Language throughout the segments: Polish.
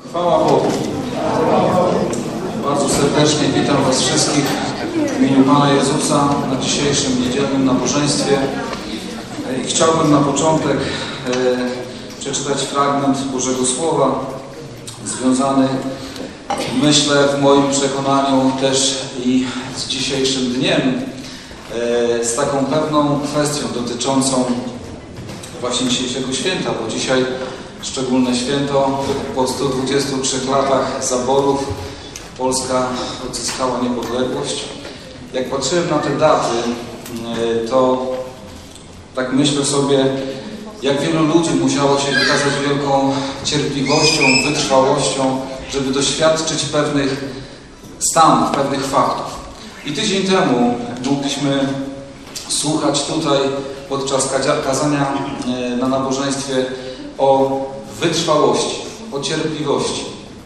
Chwała Bogu. Bardzo serdecznie witam Was wszystkich w imieniu Pana Jezusa na dzisiejszym niedzielnym nabożeństwie. Chciałbym na początek przeczytać fragment Bożego Słowa związany, myślę, w moim przekonaniu też i z dzisiejszym dniem, z taką pewną kwestią dotyczącą właśnie dzisiejszego święta, bo dzisiaj szczególne święto. Po 123 latach zaborów Polska odzyskała niepodległość. Jak patrzyłem na te daty, to tak myślę sobie, jak wielu ludzi musiało się wykazać wielką cierpliwością, wytrwałością, żeby doświadczyć pewnych stanów, pewnych faktów. I tydzień temu mogliśmy słuchać tutaj podczas kazania na nabożeństwie o wytrwałości, o cierpliwości.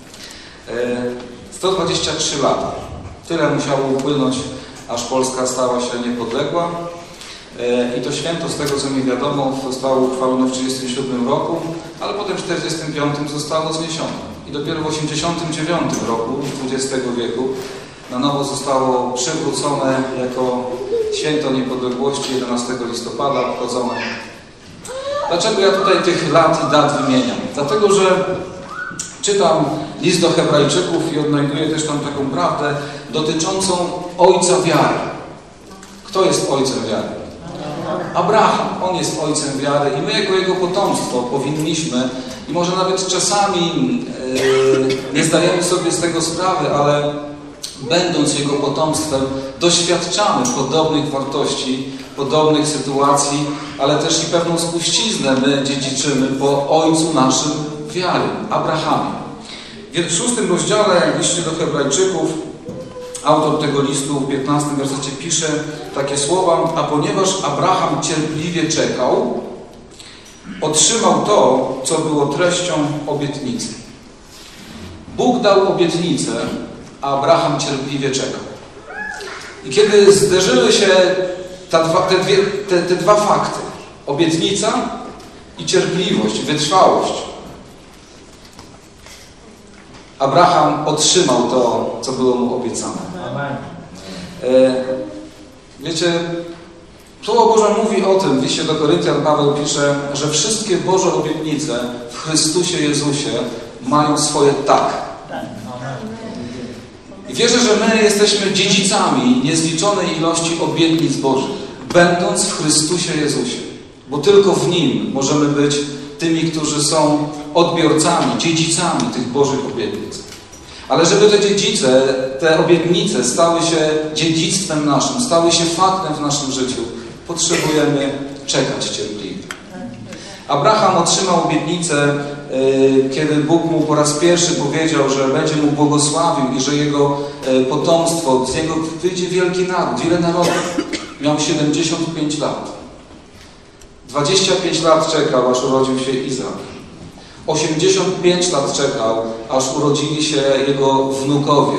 123 lata. Tyle musiało upłynąć, aż Polska stała się niepodległa. I to święto, z tego co mi wiadomo, zostało uchwalone w 1937 roku, ale potem w 1945 zostało zniesione. I dopiero w 1989 roku XX wieku na nowo zostało przywrócone jako święto niepodległości 11 listopada obchodzone. Dlaczego ja tutaj tych lat i dat wymieniam? Dlatego, że czytam list do Hebrajczyków i odnajduję też tam taką prawdę dotyczącą ojca wiary. Kto jest ojcem wiary? Abraham. On jest ojcem wiary i my jako jego potomstwo powinniśmy, i może nawet czasami nie zdajemy sobie z tego sprawy, ale będąc jego potomstwem, doświadczamy podobnych wartości, podobnych sytuacji, ale też i pewną spuściznę my dziedziczymy po ojcu naszym wiary, Abrahamie. W 6 rozdziale liście do Hebrajczyków autor tego listu w 15 wersecie pisze takie słowa: a ponieważ Abraham cierpliwie czekał, otrzymał to, co było treścią obietnicy. Bóg dał obietnicę, a Abraham cierpliwie czekał. I kiedy zderzyły się te dwa fakty, obietnica i cierpliwość, wytrwałość, Abraham otrzymał to, co było mu obiecane. Amen. Wiecie, Słowo Boże mówi o tym, w liście do Koryntian Paweł pisze, że wszystkie Boże obietnice w Chrystusie Jezusie mają swoje tak. I wierzę, że my jesteśmy dziedzicami niezliczonej ilości obietnic Bożych, będąc w Chrystusie Jezusie. Bo tylko w Nim możemy być tymi, którzy są odbiorcami, dziedzicami tych Bożych obietnic. Ale żeby te obietnice stały się dziedzictwem naszym, stały się faktem w naszym życiu, potrzebujemy czekać cierpliwie. Abraham otrzymał obietnicę, kiedy Bóg mu po raz pierwszy powiedział, że będzie mu błogosławił i że jego potomstwo, z niego wyjdzie wielki naród, wiele narodów. Miał 75 lat. 25 lat czekał, aż urodził się Izaak. 85 lat czekał, aż urodzili się jego wnukowie.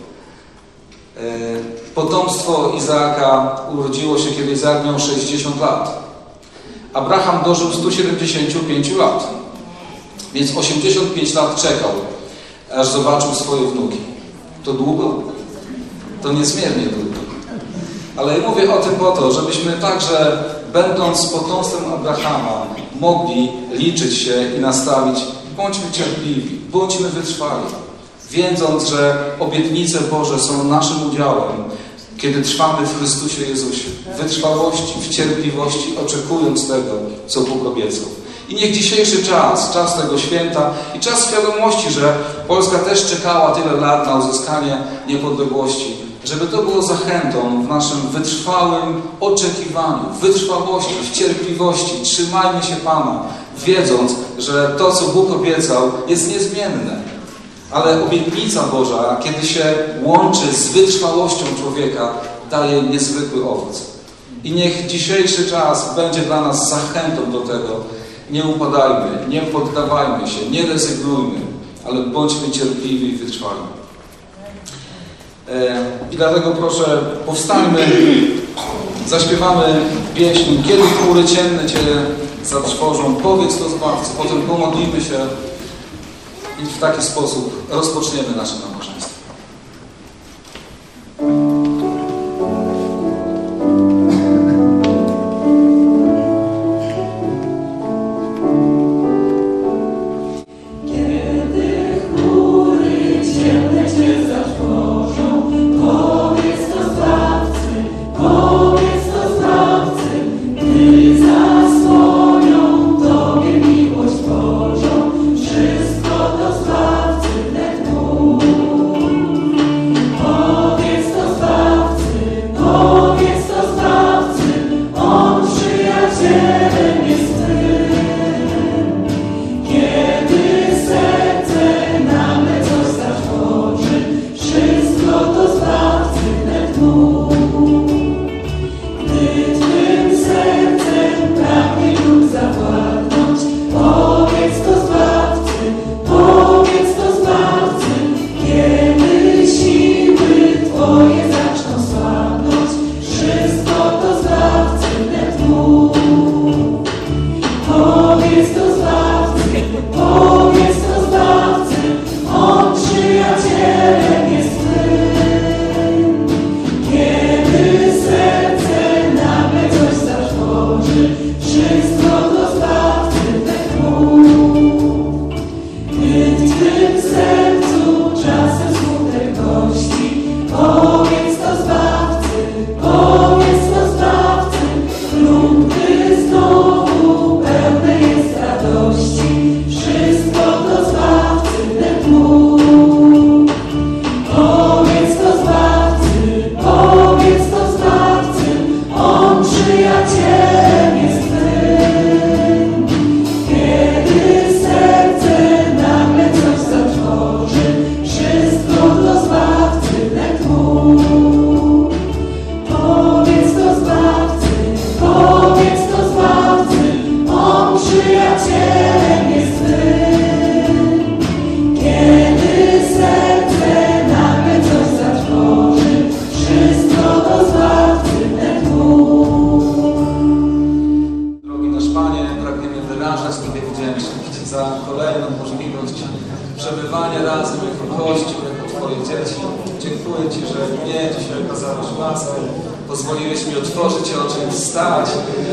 Potomstwo Izaaka urodziło się, kiedy Izaak miał 60 lat. Abraham dożył 175 lat. Więc 85 lat czekał, aż zobaczył swoje wnuki. To długo? To niezmiernie długo. Ale mówię o tym po to, żebyśmy także, będąc potomstwem Abrahama, mogli liczyć się i nastawić: bądźmy cierpliwi, bądźmy wytrwali, wiedząc, że obietnice Boże są naszym udziałem, kiedy trwamy w Chrystusie Jezusie, w wytrwałości, w cierpliwości, oczekując tego, co Bóg obiecał. I niech dzisiejszy czas tego święta i czas świadomości, że Polska też czekała tyle lat na uzyskanie niepodległości, żeby to było zachętą w naszym wytrwałym oczekiwaniu, w wytrwałości, w cierpliwości. Trzymajmy się Pana, wiedząc, że to, co Bóg obiecał, jest niezmienne. Ale obietnica Boża, kiedy się łączy z wytrwałością człowieka, daje niezwykły owoc. I niech dzisiejszy czas będzie dla nas zachętą do tego. Nie upadajmy, nie poddawajmy się, nie rezygnujmy, ale bądźmy cierpliwi i wytrwali. I dlatego proszę, powstańmy, zaśpiewamy pieśń: kiedy chmury cienne Cię zatrwożą, powiedz to Zbawcy, potem pomodlimy się i w taki sposób rozpoczniemy nasze nabożeństwo. Pozwoliłeś mi otworzyć oczy, wstać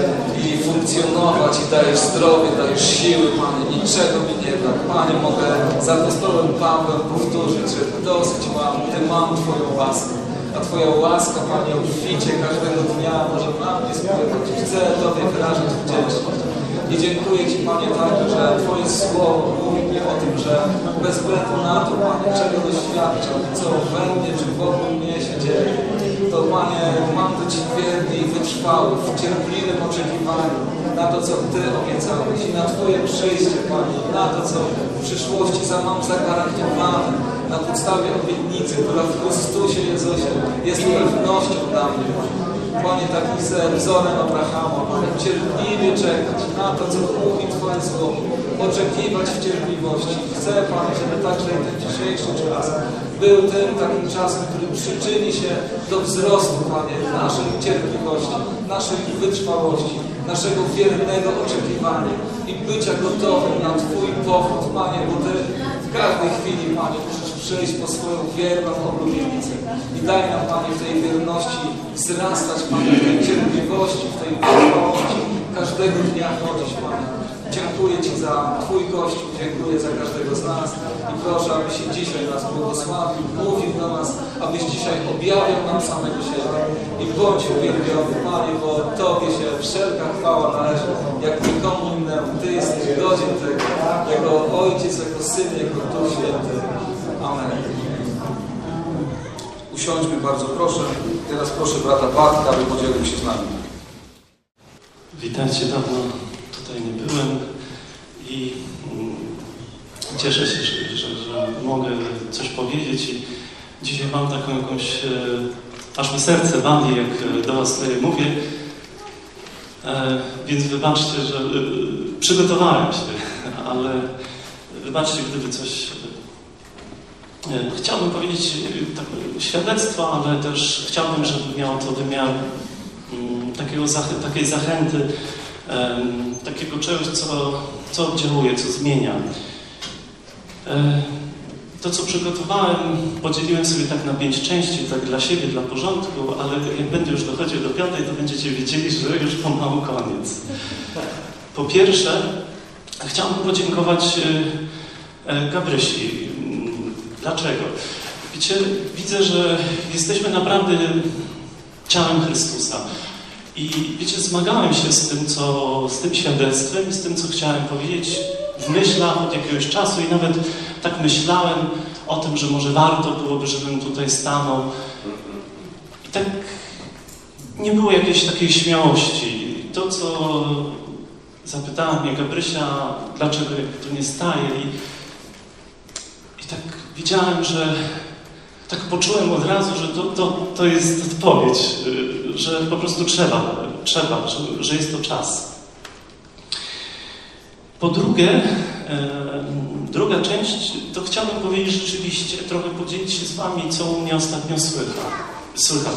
i funkcjonować i dajesz zdrowie, dajesz siły, Panie, niczego mi nie brak. Panie, mogę z apostołem Pawłem powtórzyć, że dosyć mam, gdy mam Twoją łaskę. A Twoja łaska, Panie, obficie każdego dnia może na mnie spływać. Chcę Tobie wyrażać wdzięczność. I dziękuję Ci, Panie, także, że Twoje słowo mówi mi o tym, że bez względu na to, Panie, czego doświadczam, co we mnie czy wokół mnie się dzieje, to, Panie, mam być wierny i wytrwały w cierpliwym oczekiwaniu na to, co Ty obiecałeś i na Twoje przyjście, Panie, na to, co w przyszłości mam zagwarantowane na podstawie obietnicy, która w Chrystusie Jezusie jest pewnością dla mnie. Panie, taki wzorem Abrahama, Panie, cierpliwie czekać na to, co mówi Twoje słowo, oczekiwać w cierpliwości. Chcę, Panie, żeby także ten dzisiejszy czas był tym takim czasem, który przyczyni się do wzrostu, Panie, naszej cierpliwości, naszej wytrwałości, naszego wiernego oczekiwania i bycia gotowym na Twój powrót, Panie, bo Ty w każdej chwili, Panie, możesz przyjść po swoją wierną oblubienicę. I daj nam, Panie, w tej wierności wzrastać, Panie, w tej cierpliwości, w tej wytrwałości, każdego dnia chodzić, Panie. Dziękuję Ci za Twój Kościół, dziękuję za każdego z nas i proszę, abyś dzisiaj nas błogosławił, mówił do nas, abyś dzisiaj objawiał nam samego siebie i bądź uwielbiony, Panie, bo Tobie się wszelka chwała należy, jak nikomu innemu. Ty jesteś godzien tego, jako Ojciec, jako Syn, jako Duch Święty. Amen. Usiądźmy, bardzo proszę. Teraz proszę brata Bartka, aby podzielił się z nami. Witajcie, dawno tutaj nie byłem i cieszę się, że mogę coś powiedzieć i dzisiaj mam taką jakąś, aż mi serce wali, jak do Was tutaj mówię, więc wybaczcie, że przygotowałem się, ale wybaczcie, gdyby coś... Chciałbym powiedzieć świadectwo, ale też chciałbym, żeby miało to wymiar takiej zachęty, takiego czegoś, co oddziałuje, co zmienia. To, co przygotowałem, podzieliłem sobie tak na 5 części, tak dla siebie, dla porządku, ale jak będę już dochodził do 5, to będziecie wiedzieli, że już pomału koniec. Po pierwsze, chciałbym podziękować Gabrysi. Dlaczego? Widzę, że jesteśmy naprawdę ciałem Chrystusa. I wiecie, zmagałem się z tym świadectwem i z tym, co chciałem powiedzieć w myślach od jakiegoś czasu i nawet tak myślałem o tym, że może warto byłoby, żebym tutaj stanął. I tak nie było jakiejś takiej śmiałości. To, co zapytała mnie Gabrysia, dlaczego ja tu nie staję i tak widziałem, że tak poczułem od razu, że to jest odpowiedź, że po prostu trzeba, że jest to czas. Po drugie, druga część, to chciałbym powiedzieć rzeczywiście, trochę podzielić się z wami, co u mnie ostatnio słychać.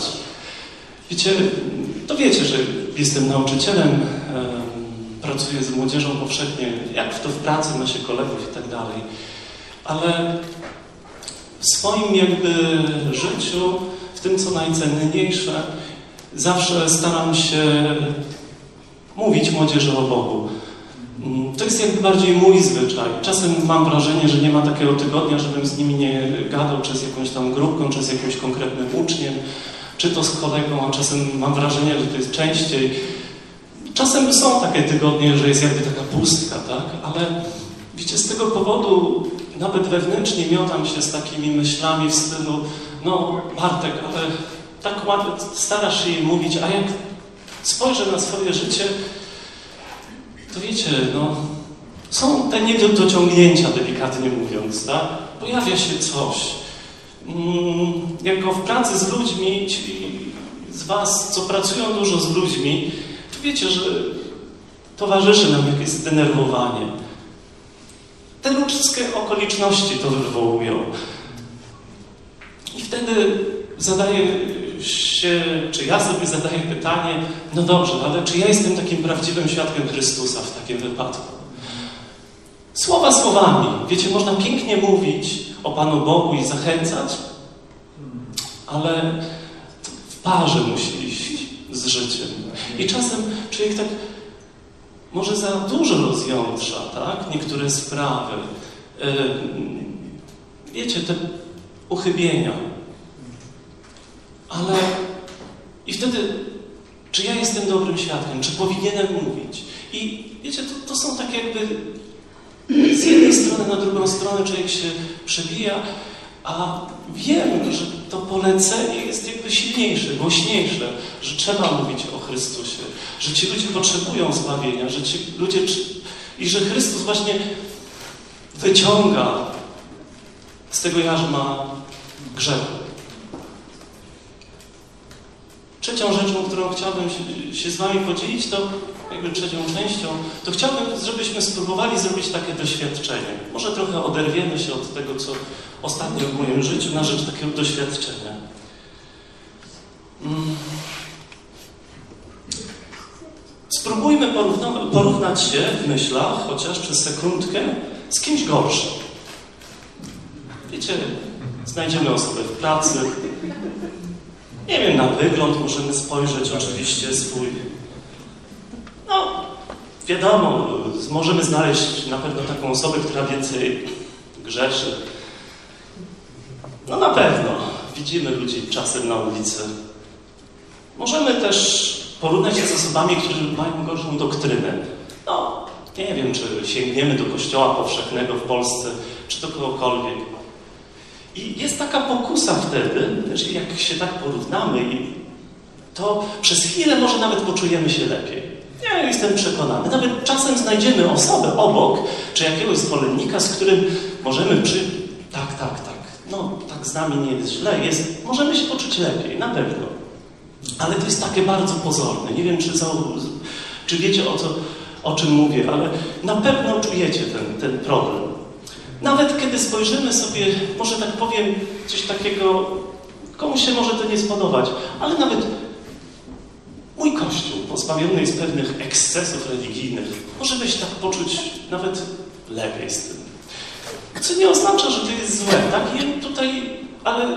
Wiecie, że jestem nauczycielem, pracuję z młodzieżą powszechnie, jak to w pracy, ma się kolegów i tak dalej, ale w swoim jakby życiu, w tym co najcenniejsze, zawsze staram się mówić młodzieży o Bogu. To jest jakby bardziej mój zwyczaj. Czasem mam wrażenie, że nie ma takiego tygodnia, żebym z nimi nie gadał, czy z jakąś tam grupką, czy z jakimś konkretnym uczniem, czy to z kolegą, a czasem mam wrażenie, że to jest częściej. Czasem są takie tygodnie, że jest jakby taka pustka, tak? Ale wiecie, z tego powodu nawet wewnętrznie miotam się z takimi myślami w stylu, no Bartek, ale tak ładnie starasz się jej mówić, a jak spojrzę na swoje życie, to wiecie, no są te niedociągnięcia, delikatnie mówiąc, tak? Pojawia się coś. Jako w pracy z ludźmi, ci z was, co pracują dużo z ludźmi, to wiecie, że towarzyszy nam jakieś zdenerwowanie. Te ludzkie okoliczności to wywołują. I wtedy ja sobie zadaję pytanie, no dobrze, ale czy ja jestem takim prawdziwym świadkiem Chrystusa w takim wypadku? Słowa słowami. Wiecie, można pięknie mówić o Panu Bogu i zachęcać, ale w parze musi iść z życiem. I czasem człowiek tak może za dużo rozjątrza, tak? Niektóre sprawy. Wiecie, te uchybienia. Ale i wtedy, czy ja jestem dobrym świadkiem? Czy powinienem mówić? I wiecie, to są takie jakby z jednej strony na drugą stronę człowiek się przebija, a wiem, że to polecenie jest jakby silniejsze, głośniejsze, że trzeba mówić o Chrystusie, że ci ludzie potrzebują zbawienia, że ci ludzie i że Chrystus właśnie wyciąga z tego jarzma grzechu. Trzecią rzeczą, którą chciałbym się z wami podzielić, to jakby trzecią częścią, to chciałbym, żebyśmy spróbowali zrobić takie doświadczenie. Może trochę oderwiemy się od tego, co ostatnio w moim życiu, na rzecz takiego doświadczenia. Spróbujmy porównać się w myślach, chociaż przez sekundkę, z kimś gorszym. Wiecie, znajdziemy osobę w pracy. Nie wiem, na wygląd możemy spojrzeć oczywiście swój. No, wiadomo, możemy znaleźć na pewno taką osobę, która więcej grzeszy. No na pewno. Widzimy ludzi czasem na ulicy. Możemy też porównać się z osobami, które mają gorszą doktrynę. No, nie wiem, czy sięgniemy do kościoła powszechnego w Polsce, czy do kogokolwiek. I jest taka pokusa wtedy, że jak się tak porównamy, to przez chwilę może nawet poczujemy się lepiej. Ja jestem przekonany. Nawet czasem znajdziemy osobę obok, czy jakiegoś zwolennika, z którym możemy tak, no tak z nami nie jest źle, możemy się poczuć lepiej, na pewno. Ale to jest takie bardzo pozorne. Nie wiem, czy wiecie o czym mówię, ale na pewno czujecie ten problem. Nawet kiedy spojrzymy sobie, może tak powiem, coś takiego, komuś się może to nie spodobać, ale nawet mój Kościół, pozbawiony jest pewnych ekscesów religijnych, może się tak poczuć nawet lepiej z tym. Co nie oznacza, że to jest złe, tak? I tutaj, ale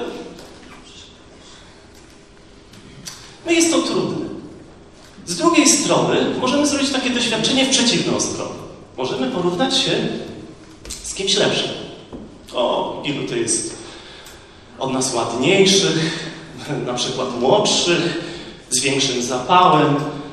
no jest to trudne. Z drugiej strony możemy zrobić takie doświadczenie w przeciwną stronę. Możemy porównać się z kimś lepszym. O, ilu to jest od nas ładniejszych, na przykład młodszych, z większym zapałem,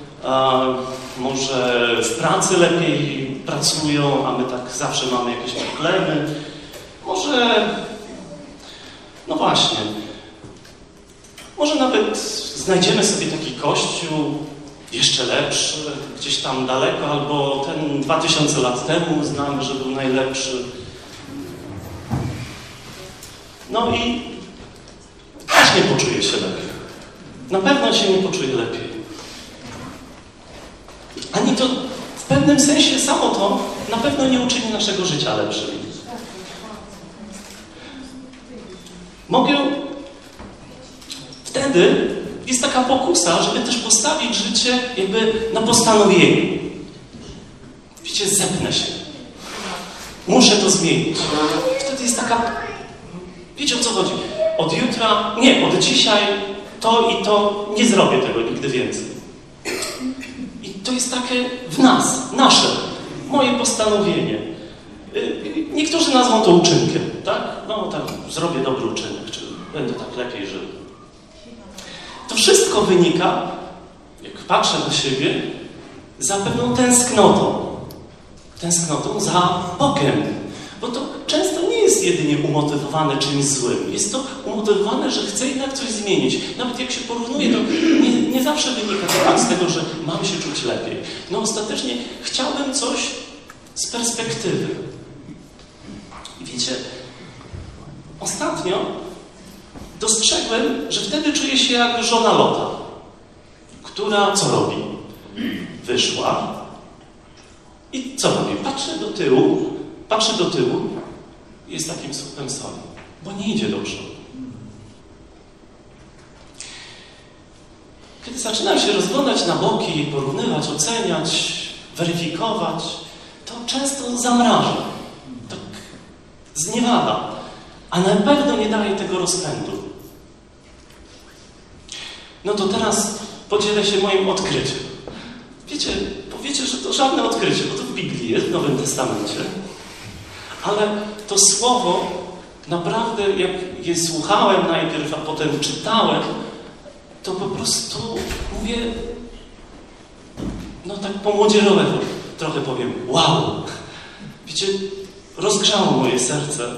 może w pracy lepiej pracują, a my tak zawsze mamy jakieś problemy. Może, no właśnie, może nawet znajdziemy sobie taki kościół jeszcze lepszy, gdzieś tam daleko, albo ten 2000 lat temu uznamy, że był najlepszy. No i też nie poczuje się lepiej. Na pewno się nie poczuje lepiej. Ani to w pewnym sensie samo to na pewno nie uczyni naszego życia lepszym. Mogę... Wtedy jest taka pokusa, żeby też postawić życie jakby na postanowieniu. Wiecie, zepnę się. Muszę to zmienić. Wtedy jest taka... Wiecie, o co chodzi? Od jutra... Nie, od dzisiaj to i to nie zrobię tego nigdy więcej. I to jest takie w nas, nasze, moje postanowienie. Niektórzy nazwą to uczynkiem, tak? No tak, zrobię dobry uczynek, czy będę tak lepiej żył. To wszystko wynika, jak patrzę na siebie, za pewną tęsknotą. Tęsknotą za Bogiem. Bo to często nie jest jedynie umotywowane czymś złym. Jest to umotywowane, że chcę jednak coś zmienić. Nawet jak się porównuje, to nie zawsze wynika to z tego, że mam się czuć lepiej. No ostatecznie chciałbym coś z perspektywy. I wiecie, ostatnio dostrzegłem, że wtedy czuję się jak żona Lota, która co robi? Wyszła i co robi? Patrzę do tyłu i jest takim słupem soli, bo nie idzie do przodu. Kiedy zaczynam się rozglądać na boki, porównywać, oceniać, weryfikować, to często zamraża, tak zniewala, a na pewno nie daje tego rozpędu. No to teraz podzielę się moim odkryciem. Wiecie, powiecie, że to żadne odkrycie, bo to w Biblii jest, w Nowym Testamencie. Ale to słowo naprawdę, jak je słuchałem najpierw, a potem czytałem, to po prostu mówię, no tak po młodzieżowemu trochę powiem, wow! Wiecie, rozgrzało moje serce.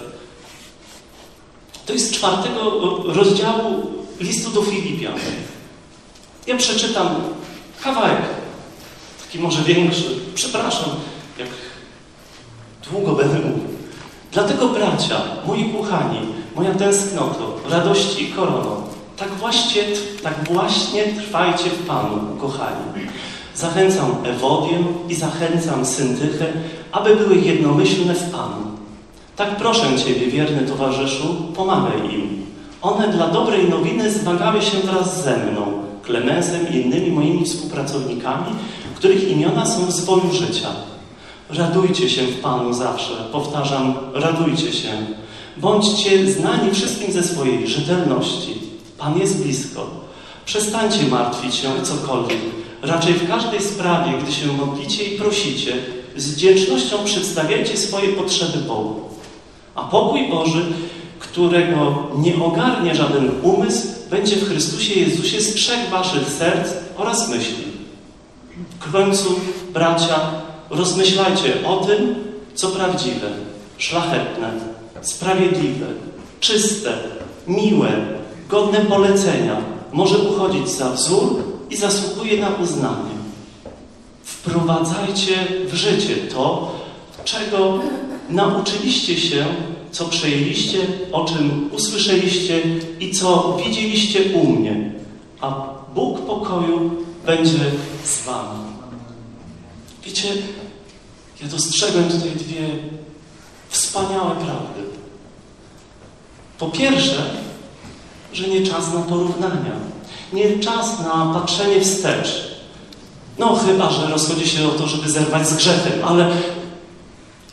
To jest 4 rozdziału listu do Filipian. Ja przeczytam kawałek, taki może większy. Przepraszam, jak długo będę mówił. Dlatego, bracia, moi kochani, moja tęsknoto, radości i korono, tak właśnie trwajcie w Panu, kochani. Zachęcam Ewodię i zachęcam Syntychę, aby były jednomyślne w Panu. Tak proszę Ciebie, wierny towarzyszu, pomagaj im. One dla dobrej nowiny zmagały się wraz ze mną, Klemensem i innymi moimi współpracownikami, których imiona są w zwolu życia. Radujcie się w Panu zawsze, powtarzam, radujcie się. Bądźcie znani wszystkim ze swojej rzetelności. Pan jest blisko. Przestańcie martwić się o cokolwiek. Raczej w każdej sprawie, gdy się modlicie i prosicie, z wdzięcznością przedstawiajcie swoje potrzeby Bogu. A pokój Boży, którego nie ogarnie żaden umysł, będzie w Chrystusie Jezusie strzegł waszych serc oraz myśli. W końcu, bracia, rozmyślajcie o tym, co prawdziwe, szlachetne, sprawiedliwe, czyste, miłe, godne polecenia, może uchodzić za wzór i zasługuje na uznanie. Wprowadzajcie w życie to, czego nauczyliście się, co przejęliście, o czym usłyszeliście i co widzieliście u mnie, a Bóg pokoju będzie z wami. Wiecie, ja dostrzegłem tutaj 2 wspaniałe prawdy. Po pierwsze, że nie czas na porównania, nie czas na patrzenie wstecz. No chyba, że rozchodzi się o to, żeby zerwać z grzechem, ale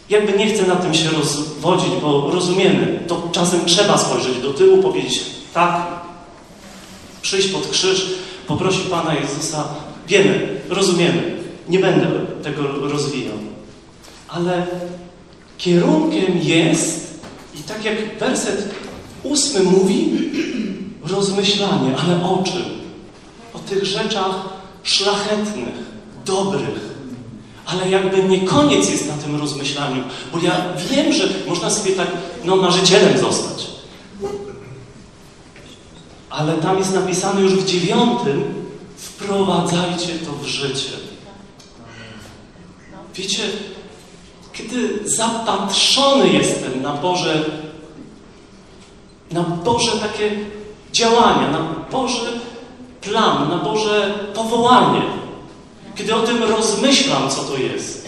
jakby nie chcę na tym się rozwodzić, bo rozumiemy, to czasem trzeba spojrzeć do tyłu, powiedzieć tak, przyjść pod krzyż, poprosić Pana Jezusa. Wiemy, rozumiemy, nie będę tego rozwijał. Ale kierunkiem jest, i tak jak werset 8 mówi, rozmyślanie, ale o czym? O tych rzeczach szlachetnych, dobrych. Ale jakby nie koniec jest na tym rozmyślaniu, bo ja wiem, że można sobie tak, marzycielem zostać. Ale tam jest napisane już w 9, wprowadzajcie to w życie. Wiecie, kiedy zapatrzony jestem na Boże takie działania, na Boży plan, na Boże powołanie, kiedy o tym rozmyślam, co to jest,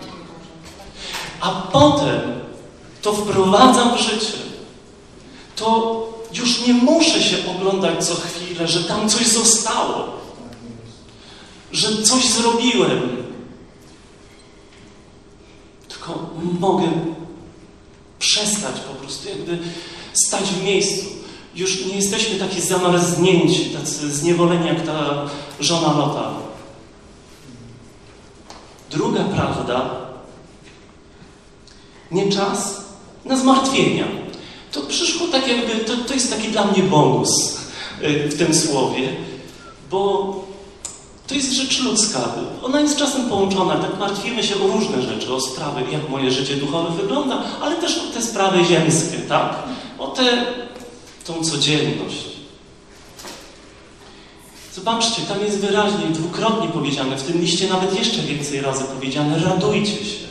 a potem to wprowadzam w życie, to już nie muszę się oglądać co chwilę, że tam coś zostało, że coś zrobiłem. Tylko mogę przestać po prostu, jakby stać w miejscu. Już nie jesteśmy taki zamarznięci, tacy zniewoleni jak ta żona Lota. Druga prawda, nie czas na zmartwienia. To przyszło tak jakby, to jest taki dla mnie bonus w tym słowie, bo to jest rzecz ludzka. Ona jest czasem połączona, tak martwimy się o różne rzeczy, o sprawy, jak moje życie duchowe wygląda, ale też o te sprawy ziemskie, tak? O tą codzienność. Zobaczcie, tam jest wyraźnie, dwukrotnie powiedziane, w tym liście nawet jeszcze więcej razy powiedziane, radujcie się.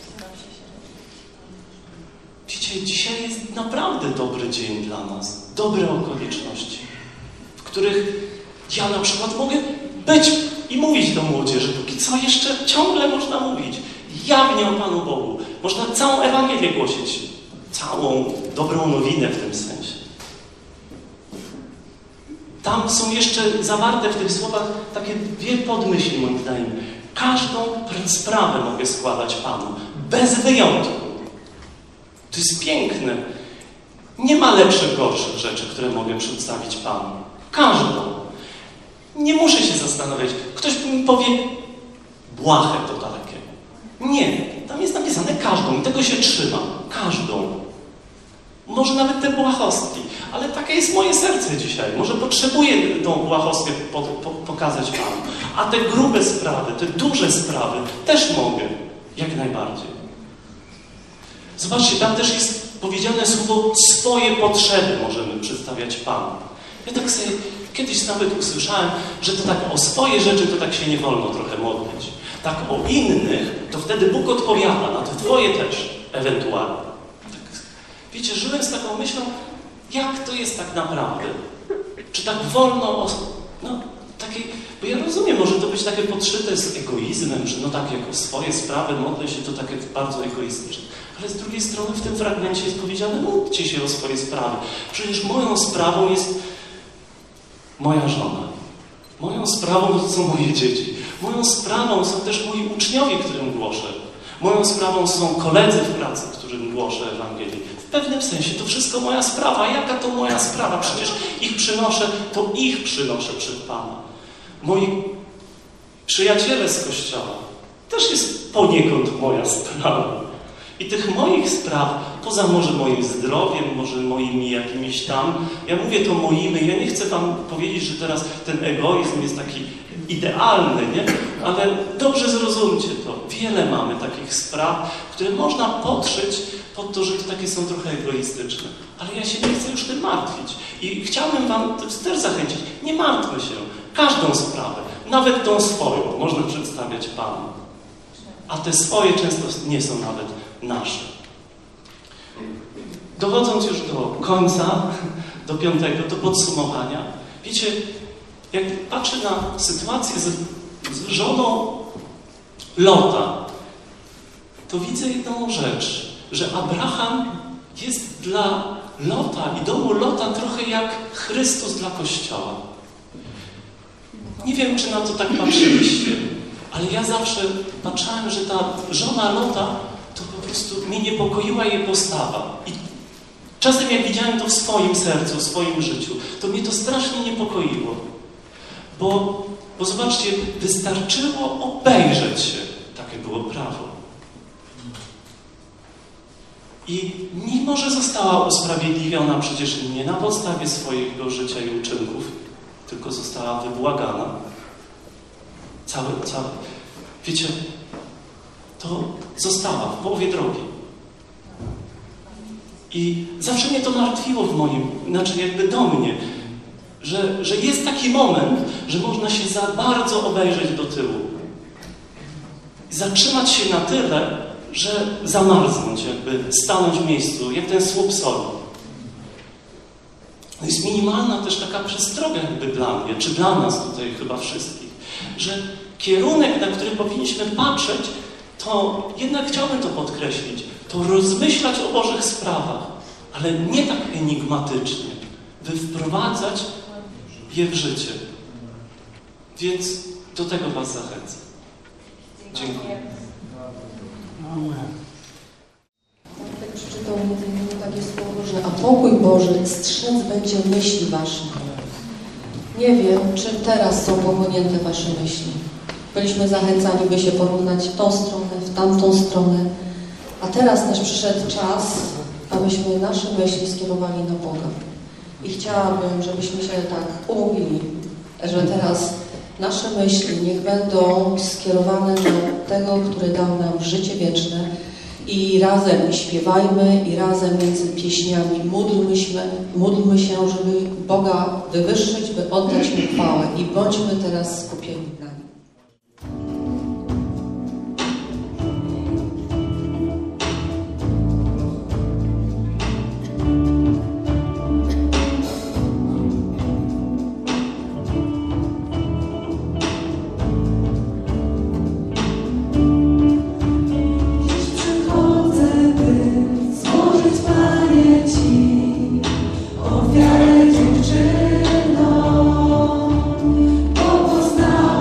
Wiecie, dzisiaj jest naprawdę dobry dzień dla nas, dobre okoliczności, w których ja na przykład mogę być i mówić do młodzieży, póki co jeszcze ciągle można mówić, jawnie o Panu Bogu. Można całą Ewangelię głosić, całą dobrą nowinę w tym sensie. Tam są jeszcze zawarte w tych słowach takie dwie podmyśli, moim zdaniem. Każdą sprawę mogę składać Panu, bez wyjątku. To jest piękne. Nie ma lepszych, gorszych rzeczy, które mogę przedstawić Panu. Każdą. Nie muszę się zastanawiać. Ktoś mi powie, błahe to dalekie. Nie. Tam jest napisane każdą i tego się trzymam. Każdą. Może nawet te błahostki. Ale takie jest moje serce dzisiaj. Może potrzebuję tą błahostkę pokazać Panu. A te grube sprawy, te duże sprawy też mogę. Jak najbardziej. Zobaczcie, tam też jest powiedziane słowo swoje potrzeby możemy przedstawiać Panu. Ja tak sobie kiedyś nawet usłyszałem, że to tak o swoje rzeczy to tak się nie wolno trochę modlić. Tak o innych, to wtedy Bóg odpowiada, na te twoje też ewentualnie. Tak, wiecie, żyłem z taką myślą, jak to jest tak naprawdę? Czy tak wolno takiej, bo ja rozumiem, może to być takie podszyte z egoizmem, że tak jak o swoje sprawy modlę się, to takie bardzo egoistyczne. Ale z drugiej strony w tym fragmencie jest powiedziane, módlcie się o swoje sprawy. Przecież moją sprawą jest moja żona. Moją sprawą są moje dzieci. Moją sprawą są też moi uczniowie, którym głoszę. Moją sprawą są koledzy w pracy, którym głoszę Ewangelię. W pewnym sensie to wszystko moja sprawa. Jaka to moja sprawa? Przecież ich przynoszę przed Pana. Moi przyjaciele z Kościoła też jest poniekąd moja sprawa. I tych moich spraw, poza może moim zdrowiem, może moimi jakimiś tam, ja mówię to moimi, ja nie chcę wam powiedzieć, że teraz ten egoizm jest taki idealny, nie? Ale dobrze zrozumcie to. Wiele mamy takich spraw, które można podszyć pod to, że to takie są trochę egoistyczne. Ale ja się nie chcę już tym martwić. I chciałbym wam też zachęcić, nie martwmy się. Każdą sprawę, nawet tą swoją, można przedstawiać Panu. A te swoje często nie są nawet nasze. Dochodząc już do końca, do 5, do podsumowania, wiecie, jak patrzę na sytuację z żoną Lota, to widzę jedną rzecz, że Abraham jest dla Lota i domu Lota trochę jak Chrystus dla Kościoła. Nie wiem, czy na to tak patrzyliście, ale ja zawsze patrzyłem, że ta żona Lota to po prostu mnie niepokoiła jej postawa. I czasem jak widziałem to w swoim sercu, w swoim życiu, to mnie to strasznie niepokoiło. Bo zobaczcie, wystarczyło obejrzeć się. Takie było prawo. I mimo, że została usprawiedliwiona przecież nie na podstawie swojego życia i uczynków, tylko została wybłagana, całe, wiecie, to została w połowie drogi. I zawsze mnie to martwiło w moim, znaczy jakby do mnie, że jest taki moment, że można się za bardzo obejrzeć do tyłu. I zatrzymać się na tyle, że zamarznąć, jakby stanąć w miejscu, jak ten słup soli. To jest minimalna też taka przestroga jakby dla mnie, czy dla nas tutaj chyba wszystkich, że kierunek, na który powinniśmy patrzeć, to jednak chciałbym to podkreślić, to rozmyślać o Bożych sprawach, ale nie tak enigmatycznie, by wprowadzać je w życie. Więc do tego was zachęcam. Dziękuję. Tak przeczytał między innymi takie słowo, że a pokój Boży strzec będzie myśli waszych. Nie wiem, czy teraz są pochłonięte wasze myśli. Byliśmy zachęcani, by się porównać w tą stronę, w tamtą stronę. A teraz też przyszedł czas, abyśmy nasze myśli skierowali na Boga. I chciałabym, żebyśmy się tak umówili, że teraz nasze myśli niech będą skierowane na tego, który dał nam życie wieczne i razem śpiewajmy i razem między pieśniami módlmy się, żeby Boga wywyższyć, by oddać Mu chwałę i bądźmy teraz skupieni na Nim. Ofiarę dziewczyną, bo poznałam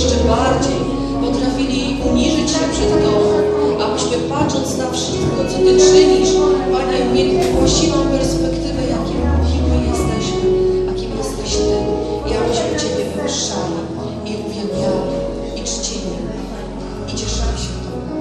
jeszcze bardziej potrafili uniżyć się przed Tobą, abyśmy patrząc na wszystko, co Ty czynisz, Panie, mieli właściwą perspektywę, kim my jesteśmy, a kim jesteś Ty. I abyśmy Ciebie wywyższali i uwielbiali i czcili i cieszyli się Tobą.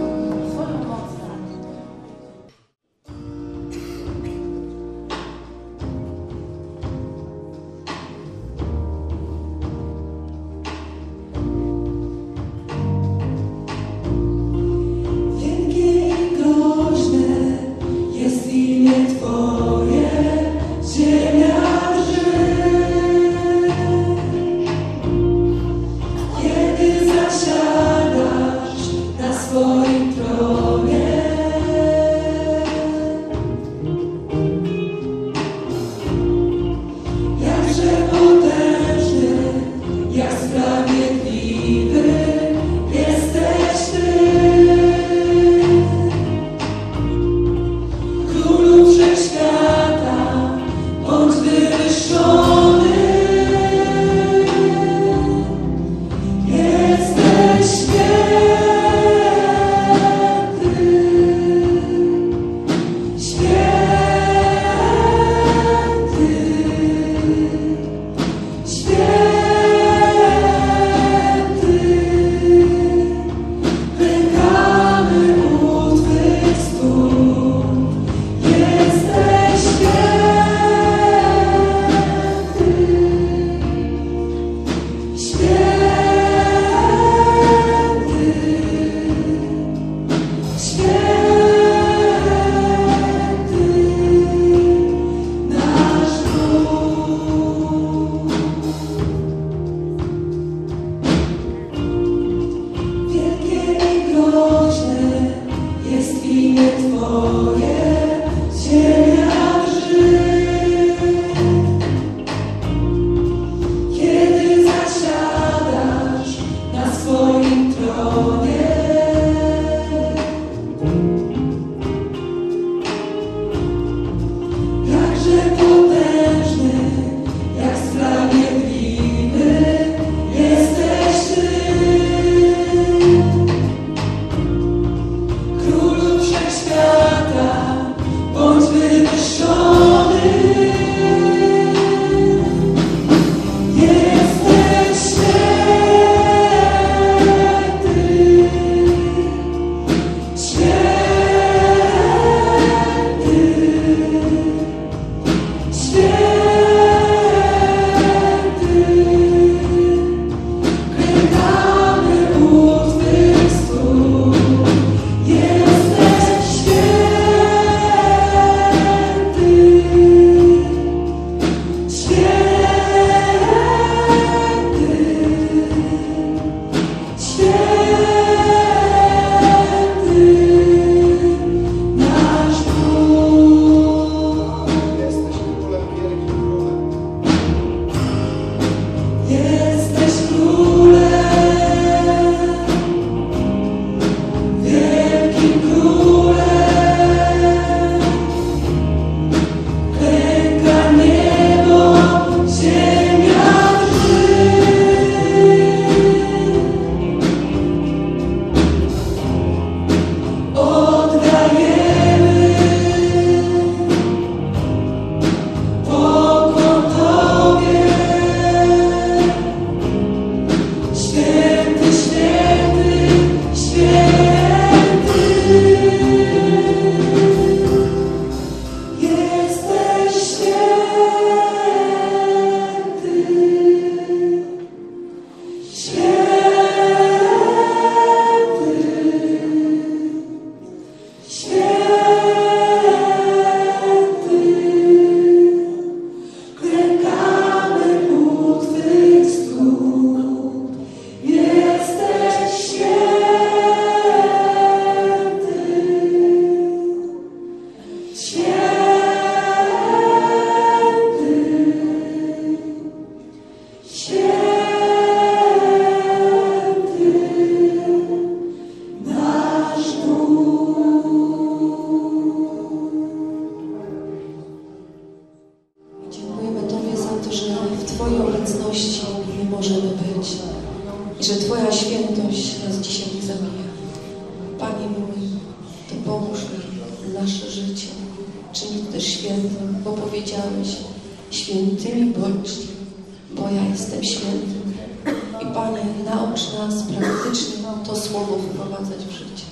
i że Twoja świętość nas dzisiaj nie zabija. Panie mój, to pomóż nam nasze życie czynić też świętym, bo powiedziałeś, świętymi bądźcie, bo ja jestem święty. I Panie, naucz nas praktycznie to słowo wprowadzać w życie.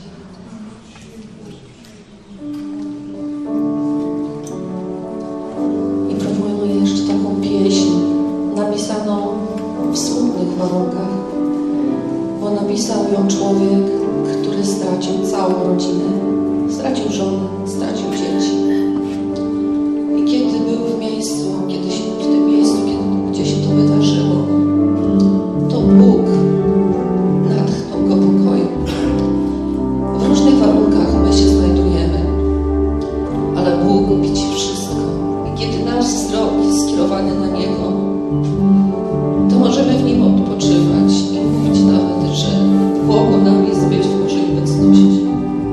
I proponuję jeszcze taką pieśń napisaną w smutnych warunkach, bo napisał ją człowiek, który stracił całą rodzinę, stracił żonę, stracił dzieci. I kiedy był w tym miejscu, gdzie się to wydarzyło, to Bóg natchnął go pokoju. W różnych warunkach my się znajdujemy, ale Bóg widzi wszystko. I kiedy nasz wzrok jest skierowany na Niego, to możemy w Nim odpoczywać i mówić nawet, że błogo nam jest być w Bożej obecności.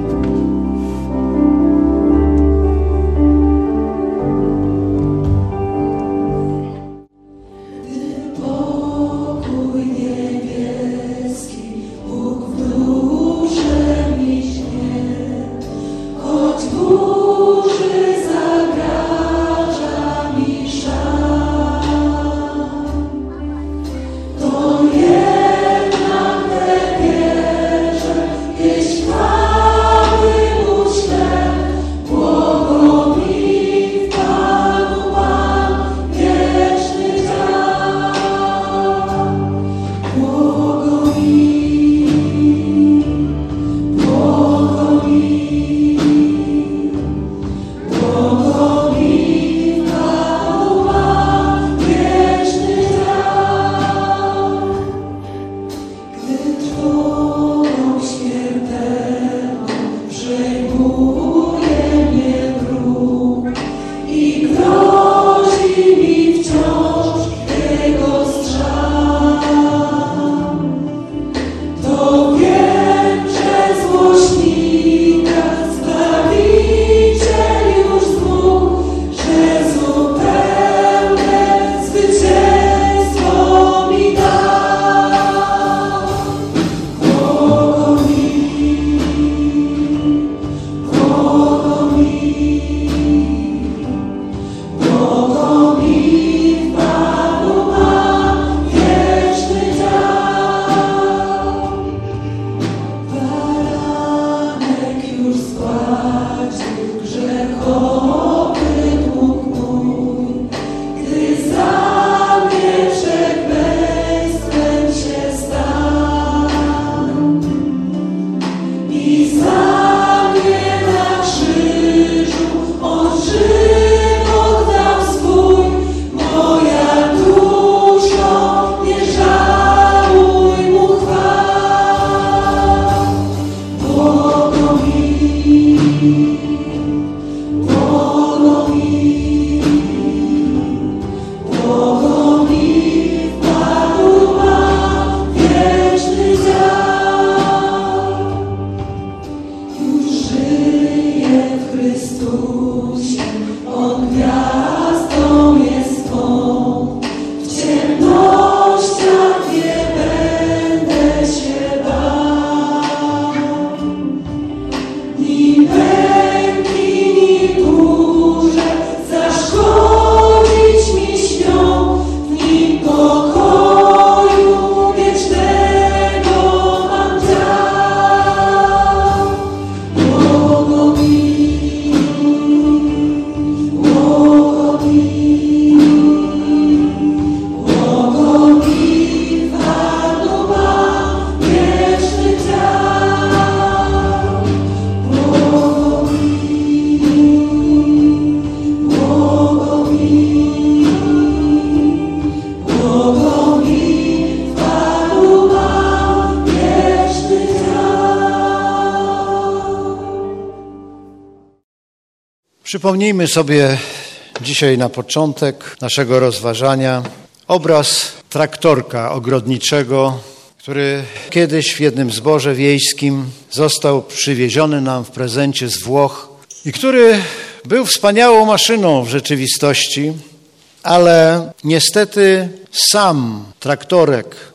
Przypomnijmy sobie dzisiaj na początek naszego rozważania obraz traktorka ogrodniczego, który kiedyś w jednym zborze wiejskim został przywieziony nam w prezencie z Włoch i który był wspaniałą maszyną w rzeczywistości, ale niestety sam traktorek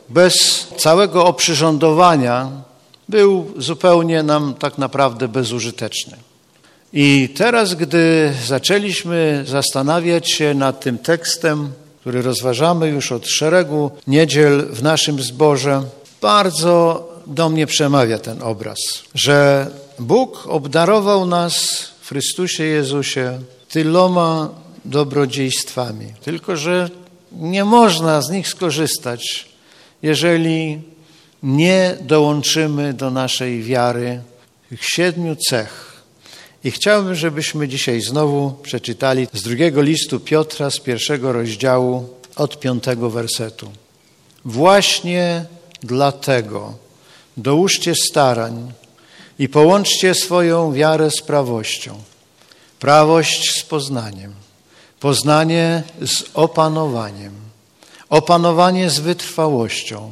bez całego oprzyrządowania był zupełnie nam tak naprawdę bezużyteczny. I teraz, gdy zaczęliśmy zastanawiać się nad tym tekstem, który rozważamy już od szeregu niedziel w naszym zborze, bardzo do mnie przemawia ten obraz, że Bóg obdarował nas w Chrystusie Jezusie tyloma dobrodziejstwami, tylko że nie można z nich skorzystać, jeżeli nie dołączymy do naszej wiary tych 7 cech. I chciałbym, żebyśmy dzisiaj znowu przeczytali z 2 listu Piotra, z 1 rozdziału, od 5 wersetu. Właśnie dlatego dołóżcie starań i połączcie swoją wiarę z prawością, prawość z poznaniem, poznanie z opanowaniem, opanowanie z wytrwałością,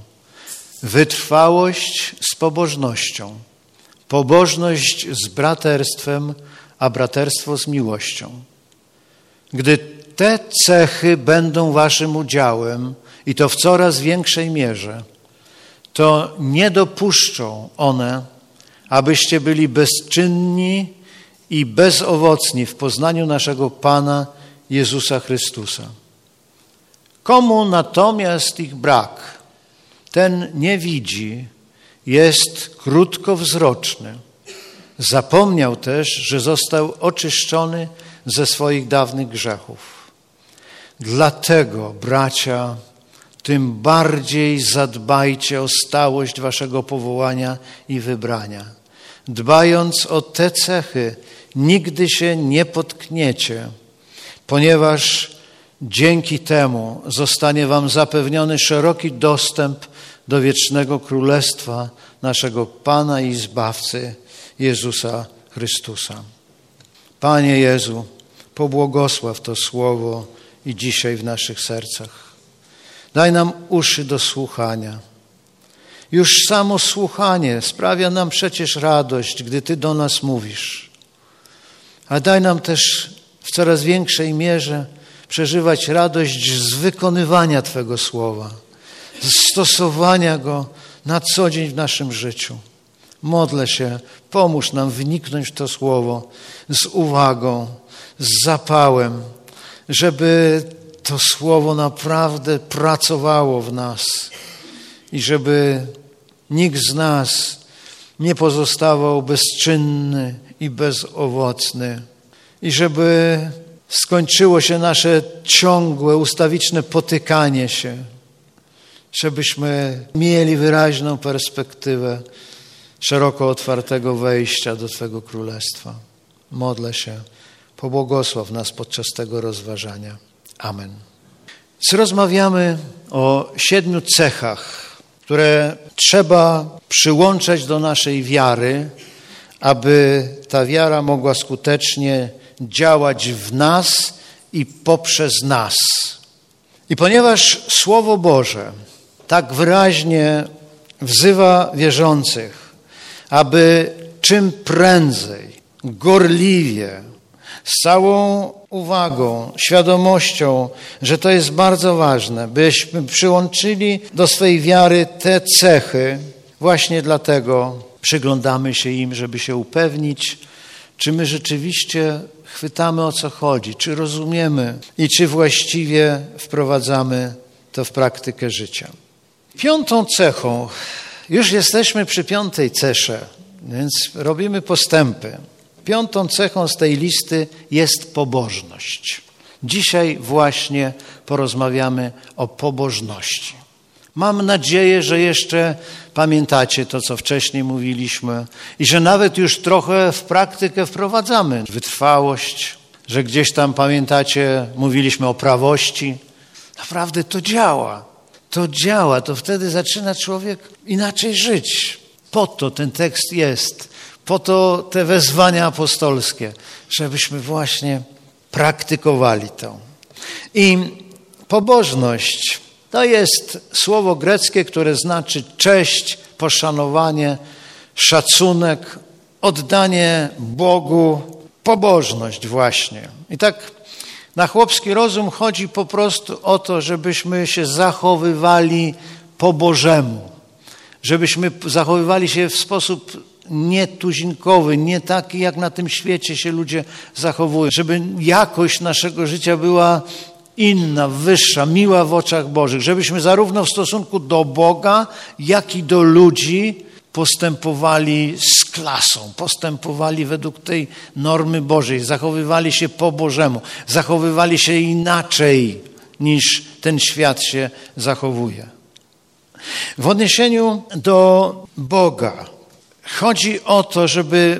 wytrwałość z pobożnością, pobożność z braterstwem, a braterstwo z miłością. Gdy te cechy będą waszym udziałem, i to w coraz większej mierze, to nie dopuszczą one, abyście byli bezczynni i bezowocni w poznaniu naszego Pana Jezusa Chrystusa. Komu natomiast ich brak, ten nie widzi, jest krótkowzroczny. Zapomniał też, że został oczyszczony ze swoich dawnych grzechów. Dlatego, bracia, tym bardziej zadbajcie o stałość waszego powołania i wybrania. Dbając o te cechy, nigdy się nie potkniecie, ponieważ dzięki temu zostanie wam zapewniony szeroki dostęp do wiecznego królestwa naszego Pana i Zbawcy Jezusa Chrystusa. Panie Jezu, pobłogosław to słowo i dzisiaj w naszych sercach. Daj nam uszy do słuchania. Już samo słuchanie sprawia nam przecież radość, gdy Ty do nas mówisz. A daj nam też w coraz większej mierze przeżywać radość z wykonywania Twego słowa, z stosowania go na co dzień w naszym życiu. Modlę się, pomóż nam wniknąć w to słowo z uwagą, z zapałem, żeby to słowo naprawdę pracowało w nas i żeby nikt z nas nie pozostawał bezczynny i bezowocny i żeby skończyło się nasze ciągłe, ustawiczne potykanie się, żebyśmy mieli wyraźną perspektywę szeroko otwartego wejścia do Twego Królestwa. Modlę się, pobłogosław nas podczas tego rozważania. Amen. Rozmawiamy o 7 cechach, które trzeba przyłączać do naszej wiary, aby ta wiara mogła skutecznie działać w nas i poprzez nas. I ponieważ Słowo Boże tak wyraźnie wzywa wierzących, aby czym prędzej, gorliwie, z całą uwagą, świadomością, że to jest bardzo ważne, byśmy przyłączyli do swej wiary te cechy, właśnie dlatego przyglądamy się im, żeby się upewnić, czy my rzeczywiście chwytamy, o co chodzi, czy rozumiemy i czy właściwie wprowadzamy to w praktykę życia. 5. cechą, już jesteśmy przy 5. cesze, więc robimy postępy. 5. cechą z tej listy jest pobożność. Dzisiaj właśnie porozmawiamy o pobożności. Mam nadzieję, że jeszcze pamiętacie to, co wcześniej mówiliśmy i że nawet już trochę w praktykę wprowadzamy wytrwałość, że gdzieś tam, pamiętacie, mówiliśmy o prawości. Naprawdę to działa. To działa, to wtedy zaczyna człowiek inaczej żyć. Po to ten tekst jest, po to te wezwania apostolskie, żebyśmy właśnie praktykowali to. I pobożność to jest słowo greckie, które znaczy cześć, poszanowanie, szacunek, oddanie Bogu, pobożność właśnie. I tak na chłopski rozum chodzi po prostu o to, żebyśmy się zachowywali po Bożemu, żebyśmy zachowywali się w sposób nietuzinkowy, nie taki, jak na tym świecie się ludzie zachowują, żeby jakość naszego życia była inna, wyższa, miła w oczach Bożych, żebyśmy zarówno w stosunku do Boga, jak i do ludzi postępowali z klasą, postępowali według tej normy Bożej, zachowywali się po Bożemu, zachowywali się inaczej niż ten świat się zachowuje. W odniesieniu do Boga chodzi o to, żeby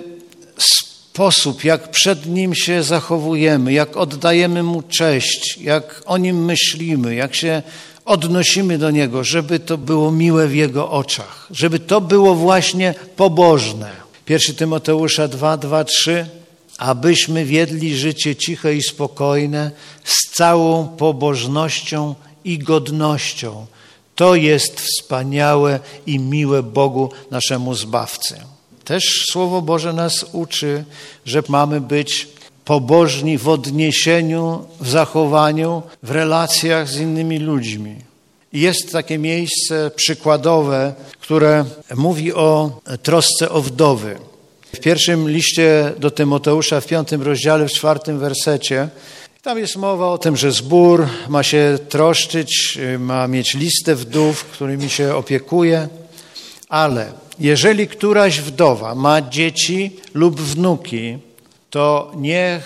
sposób, jak przed Nim się zachowujemy, jak oddajemy Mu cześć, jak o Nim myślimy, jak się odnosimy do Niego, żeby to było miłe w Jego oczach, żeby to było właśnie pobożne. 1 Tymoteusza 2:3, abyśmy wiedli życie ciche i spokojne z całą pobożnością i godnością. To jest wspaniałe i miłe Bogu naszemu Zbawcy. Też Słowo Boże nas uczy, że mamy być pobożni w odniesieniu, w zachowaniu, w relacjach z innymi ludźmi. I jest takie miejsce przykładowe, które mówi o trosce o wdowy. W pierwszym liście do Tymoteusza, w 5 rozdziale, w 4 wersecie, tam jest mowa o tym, że zbór ma się troszczyć, ma mieć listę wdów, którymi się opiekuje, ale jeżeli któraś wdowa ma dzieci lub wnuki, to niech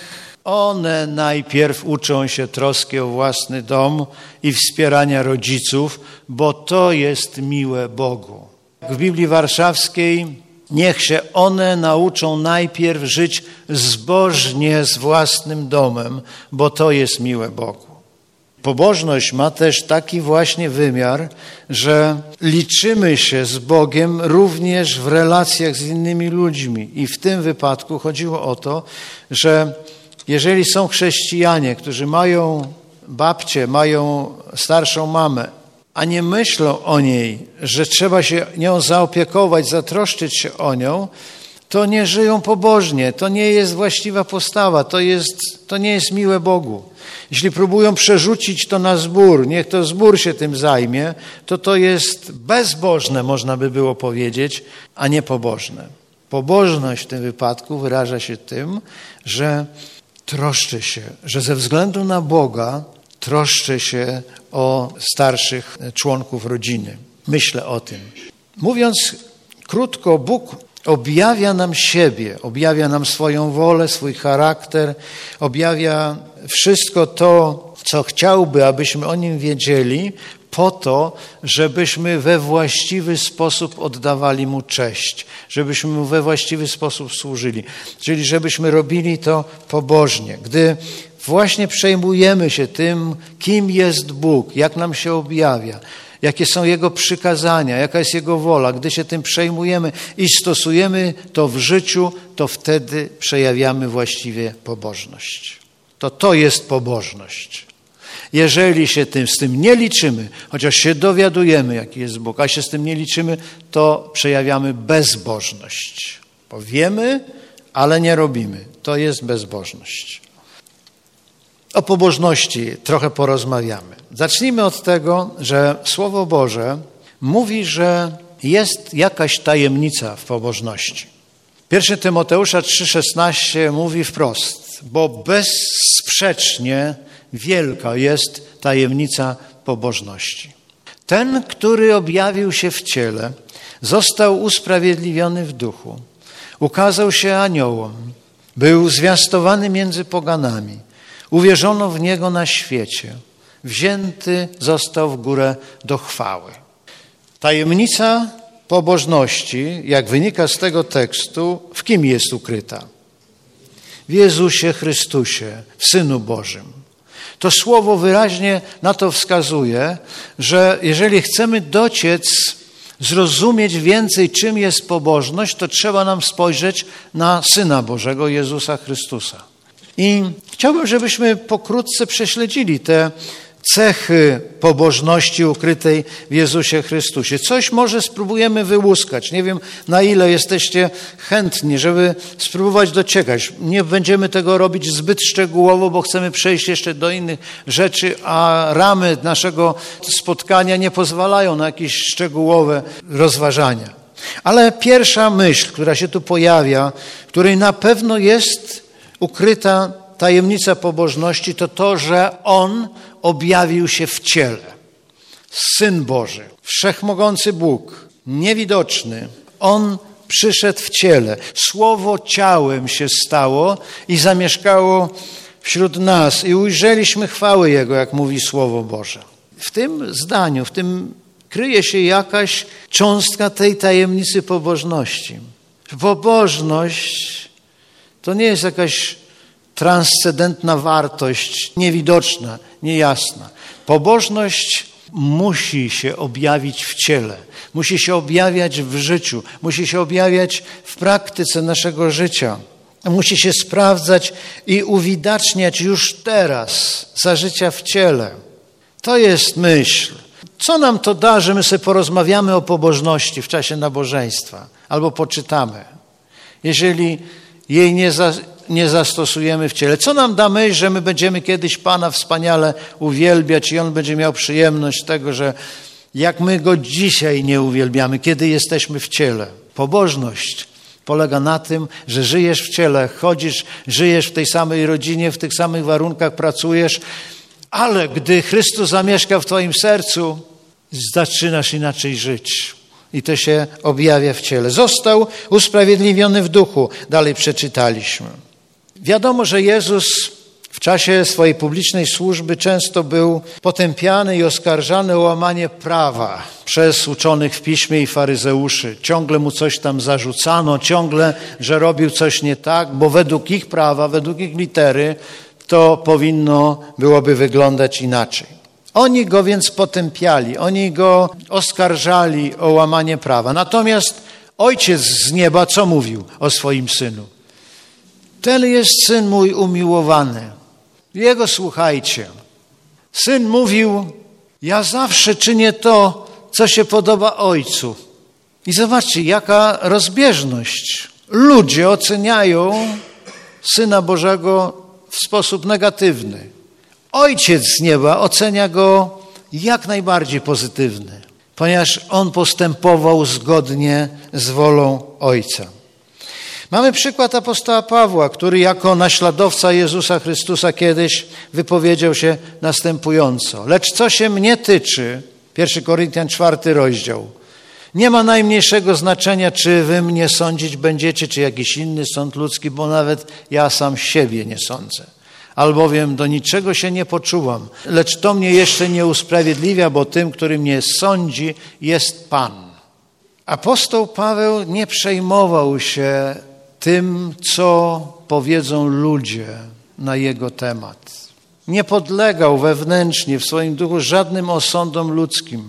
one najpierw uczą się troski o własny dom i wspierania rodziców, bo to jest miłe Bogu. W Biblii Warszawskiej niech się one nauczą najpierw żyć zbożnie z własnym domem, bo to jest miłe Bogu. Pobożność ma też taki właśnie wymiar, że liczymy się z Bogiem również w relacjach z innymi ludźmi. I w tym wypadku chodziło o to, że jeżeli są chrześcijanie, którzy mają babcię, mają starszą mamę, a nie myślą o niej, że trzeba się nią zaopiekować, zatroszczyć się o nią, to nie żyją pobożnie, to nie jest właściwa postawa, to nie jest miłe Bogu. Jeśli próbują przerzucić to na zbór, niech to zbór się tym zajmie, to jest bezbożne, można by było powiedzieć, a nie pobożne. Pobożność w tym wypadku wyraża się tym, że troszczę się, że ze względu na Boga troszczę się o starszych członków rodziny. Myślę o tym. Mówiąc krótko, Bóg objawia nam siebie, objawia nam swoją wolę, swój charakter, objawia wszystko to, co chciałby, abyśmy o Nim wiedzieli, po to, żebyśmy we właściwy sposób oddawali Mu cześć, żebyśmy Mu we właściwy sposób służyli, czyli żebyśmy robili to pobożnie. Gdy właśnie przejmujemy się tym, kim jest Bóg, jak nam się objawia, jakie są Jego przykazania, jaka jest Jego wola, gdy się tym przejmujemy i stosujemy to w życiu, to wtedy przejawiamy właściwie pobożność. To jest pobożność. Jeżeli się z tym nie liczymy, chociaż się dowiadujemy, jaki jest Bóg, a się z tym nie liczymy, to przejawiamy bezbożność. Bo wiemy, ale nie robimy. To jest bezbożność. O pobożności trochę porozmawiamy. Zacznijmy od tego, że Słowo Boże mówi, że jest jakaś tajemnica w pobożności. 1 Tymoteusza 3,16 mówi wprost, bo bezsprzecznie wielka jest tajemnica pobożności. Ten, który objawił się w ciele, został usprawiedliwiony w duchu, ukazał się aniołom, był zwiastowany między poganami, uwierzono w Niego na świecie, wzięty został w górę do chwały. Tajemnica pobożności, jak wynika z tego tekstu, w kim jest ukryta? W Jezusie Chrystusie, w Synu Bożym. To słowo wyraźnie na to wskazuje, że jeżeli chcemy dociec, zrozumieć więcej, czym jest pobożność, to trzeba nam spojrzeć na Syna Bożego, Jezusa Chrystusa. I chciałbym, żebyśmy pokrótce prześledzili te cechy pobożności ukrytej w Jezusie Chrystusie. Coś może spróbujemy wyłuskać. Nie wiem, na ile jesteście chętni, żeby spróbować dociekać. Nie będziemy tego robić zbyt szczegółowo, bo chcemy przejść jeszcze do innych rzeczy, a ramy naszego spotkania nie pozwalają na jakieś szczegółowe rozważania. Ale pierwsza myśl, która się tu pojawia, której na pewno jest ukryta tajemnica pobożności, to to, że On objawił się w ciele. Syn Boży, wszechmogący Bóg, niewidoczny. On przyszedł w ciele. Słowo ciałem się stało i zamieszkało wśród nas i ujrzeliśmy chwałę Jego, jak mówi Słowo Boże. W tym zdaniu, w tym kryje się jakaś cząstka tej tajemnicy pobożności. Pobożność to nie jest jakaś transcendentna wartość, niewidoczna, niejasna. Pobożność musi się objawić w ciele, musi się objawiać w życiu, musi się objawiać w praktyce naszego życia. Musi się sprawdzać i uwidaczniać już teraz, za życia w ciele. To jest myśl. Co nam to da, że my sobie porozmawiamy o pobożności w czasie nabożeństwa albo poczytamy, jeżeli jej nie zastosujemy w ciele? Co nam da myśl, że my będziemy kiedyś Pana wspaniale uwielbiać i On będzie miał przyjemność z tego, że jak my Go dzisiaj nie uwielbiamy, kiedy jesteśmy w ciele? Pobożność polega na tym, że żyjesz w ciele, chodzisz, żyjesz w tej samej rodzinie, w tych samych warunkach, pracujesz, ale gdy Chrystus zamieszka w twoim sercu, zaczynasz inaczej żyć. I to się objawia w ciele. Został usprawiedliwiony w duchu. Dalej przeczytaliśmy. Wiadomo, że Jezus w czasie swojej publicznej służby często był potępiany i oskarżany o łamanie prawa przez uczonych w piśmie i faryzeuszy. Ciągle mu coś tam zarzucano, ciągle, że robił coś nie tak, bo według ich prawa, według ich litery to powinno byłoby wyglądać inaczej. Oni go więc potępiali, oni go oskarżali o łamanie prawa. Natomiast Ojciec z nieba co mówił o swoim Synu? Ten jest Syn mój umiłowany. Jego słuchajcie. Syn mówił, ja zawsze czynię to, co się podoba Ojcu. I zobaczcie, jaka rozbieżność. Ludzie oceniają Syna Bożego w sposób negatywny. Ojciec z nieba ocenia go jak najbardziej pozytywny, ponieważ on postępował zgodnie z wolą Ojca. Mamy przykład apostoła Pawła, który jako naśladowca Jezusa Chrystusa kiedyś wypowiedział się następująco. Lecz co się mnie tyczy, 1 Koryntian 4 rozdział, nie ma najmniejszego znaczenia, czy wy mnie sądzić będziecie, czy jakiś inny sąd ludzki, bo nawet ja sam siebie nie sądzę. Albowiem do niczego się nie poczuwam, lecz to mnie jeszcze nie usprawiedliwia, bo tym, który mnie sądzi, jest Pan. Apostoł Paweł nie przejmował się tym, co powiedzą ludzie na jego temat. Nie podlegał wewnętrznie w swoim duchu żadnym osądom ludzkim.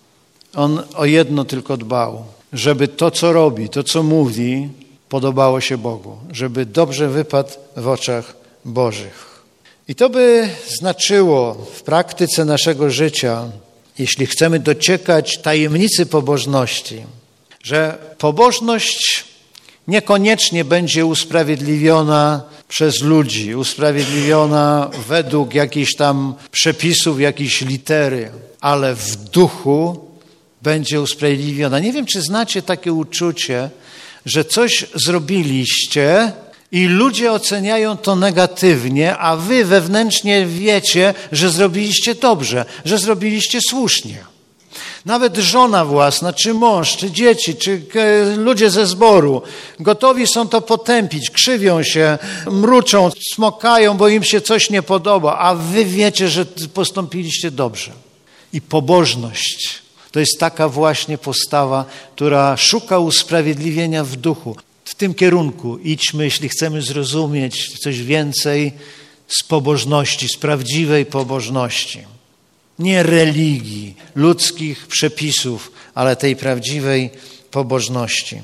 On o jedno tylko dbał, żeby to, co robi, to, co mówi, podobało się Bogu, żeby dobrze wypadł w oczach Bożych. I to by znaczyło w praktyce naszego życia, jeśli chcemy dociekać tajemnicy pobożności, że pobożność niekoniecznie będzie usprawiedliwiona przez ludzi, usprawiedliwiona według jakichś tam przepisów, jakiejś litery, ale w duchu będzie usprawiedliwiona. Nie wiem, czy znacie takie uczucie, że coś zrobiliście i ludzie oceniają to negatywnie, a wy wewnętrznie wiecie, że zrobiliście dobrze, że zrobiliście słusznie. Nawet żona własna, czy mąż, czy dzieci, czy ludzie ze zboru gotowi są to potępić, krzywią się, mruczą, smokają, bo im się coś nie podoba, a wy wiecie, że postąpiliście dobrze. I pobożność to jest taka właśnie postawa, która szuka usprawiedliwienia w duchu. W tym kierunku idźmy, jeśli chcemy zrozumieć coś więcej z pobożności, z prawdziwej pobożności. Nie religii, ludzkich przepisów, ale tej prawdziwej pobożności.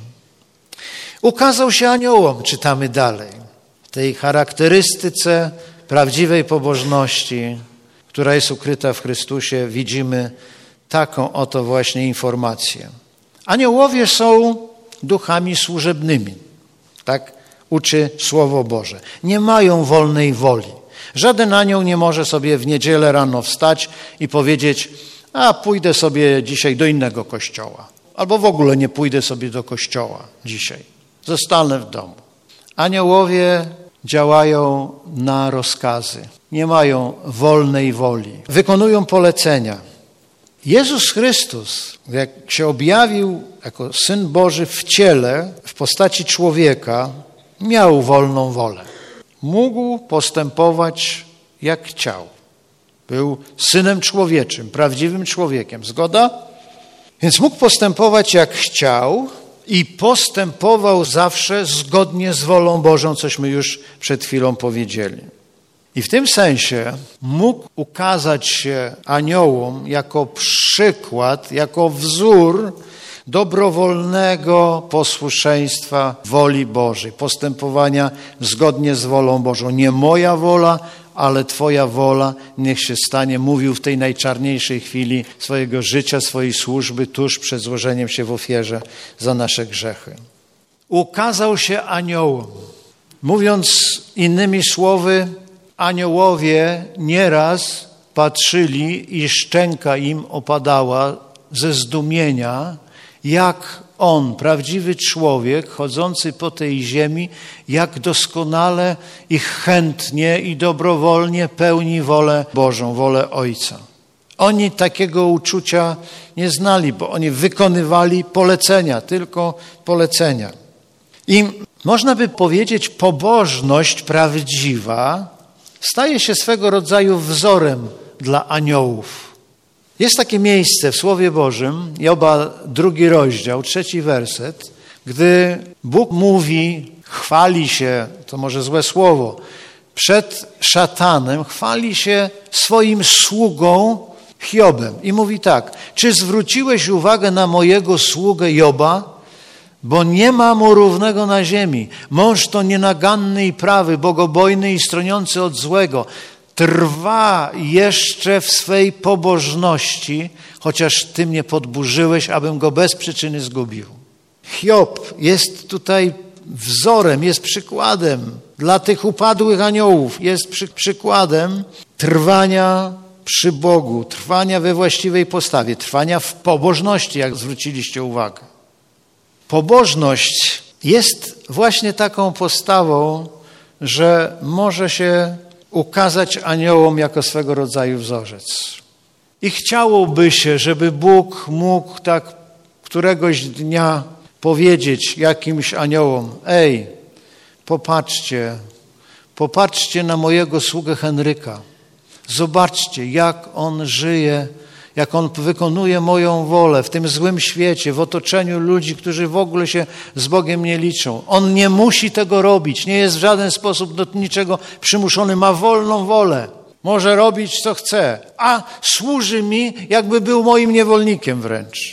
Ukazał się aniołom, czytamy dalej. W tej charakterystyce prawdziwej pobożności która jest ukryta w Chrystusie, widzimy taką oto właśnie informację. Aniołowie są duchami służebnymi. Tak uczy Słowo Boże. Nie mają wolnej woli. Żaden anioł nie może sobie w niedzielę rano wstać i powiedzieć: a pójdę sobie dzisiaj do innego kościoła. Albo w ogóle nie pójdę sobie do kościoła dzisiaj. Zostanę w domu. Aniołowie działają na rozkazy. Nie mają wolnej woli. Wykonują polecenia. Jezus Chrystus, jak się objawił jako Syn Boży w ciele, w postaci człowieka, miał wolną wolę. Mógł postępować jak chciał. Był Synem Człowieczym, prawdziwym człowiekiem. Zgoda? Więc mógł postępować jak chciał i postępował zawsze zgodnie z wolą Bożą, cośmy już przed chwilą powiedzieli. I w tym sensie mógł ukazać się aniołom jako przykład, jako wzór dobrowolnego posłuszeństwa woli Bożej, postępowania zgodnie z wolą Bożą. Nie moja wola, ale Twoja wola niech się stanie, mówił w tej najczarniejszej chwili swojego życia, swojej służby, tuż przed złożeniem się w ofierze za nasze grzechy. Ukazał się aniołom. Mówiąc innymi słowy, aniołowie nieraz patrzyli i szczęka im opadała ze zdumienia, jak on, prawdziwy człowiek, chodzący po tej ziemi, jak doskonale i chętnie i dobrowolnie pełni wolę Bożą, wolę Ojca. Oni takiego uczucia nie znali, bo oni wykonywali polecenia, tylko polecenia. I można by powiedzieć, pobożność prawdziwa staje się swego rodzaju wzorem dla aniołów. Jest takie miejsce w Słowie Bożym, Joba 2 rozdział, 3 werset, gdy Bóg mówi, chwali się, to może złe słowo, przed szatanem, chwali się swoim sługą Hiobem i mówi tak: czy zwróciłeś uwagę na mojego sługę Joba? Bo nie ma mu równego na ziemi. Mąż to nienaganny i prawy, bogobojny i stroniący od złego. Trwa jeszcze w swej pobożności, chociaż ty mnie podburzyłeś, abym go bez przyczyny zgubił. Hiob jest tutaj wzorem, jest przykładem dla tych upadłych aniołów. Jest przykładem trwania przy Bogu, trwania we właściwej postawie, trwania w pobożności, jak zwróciliście uwagę. Pobożność jest właśnie taką postawą, że może się ukazać aniołom jako swego rodzaju wzorzec. I chciałoby się, żeby Bóg mógł tak któregoś dnia powiedzieć jakimś aniołom: ej, popatrzcie na mojego sługę Henryka. Zobaczcie, jak on żyje, jak on wykonuje moją wolę w tym złym świecie, w otoczeniu ludzi, którzy w ogóle się z Bogiem nie liczą. On nie musi tego robić, nie jest w żaden sposób do niczego przymuszony, ma wolną wolę. Może robić, co chce, a służy mi, jakby był moim niewolnikiem wręcz.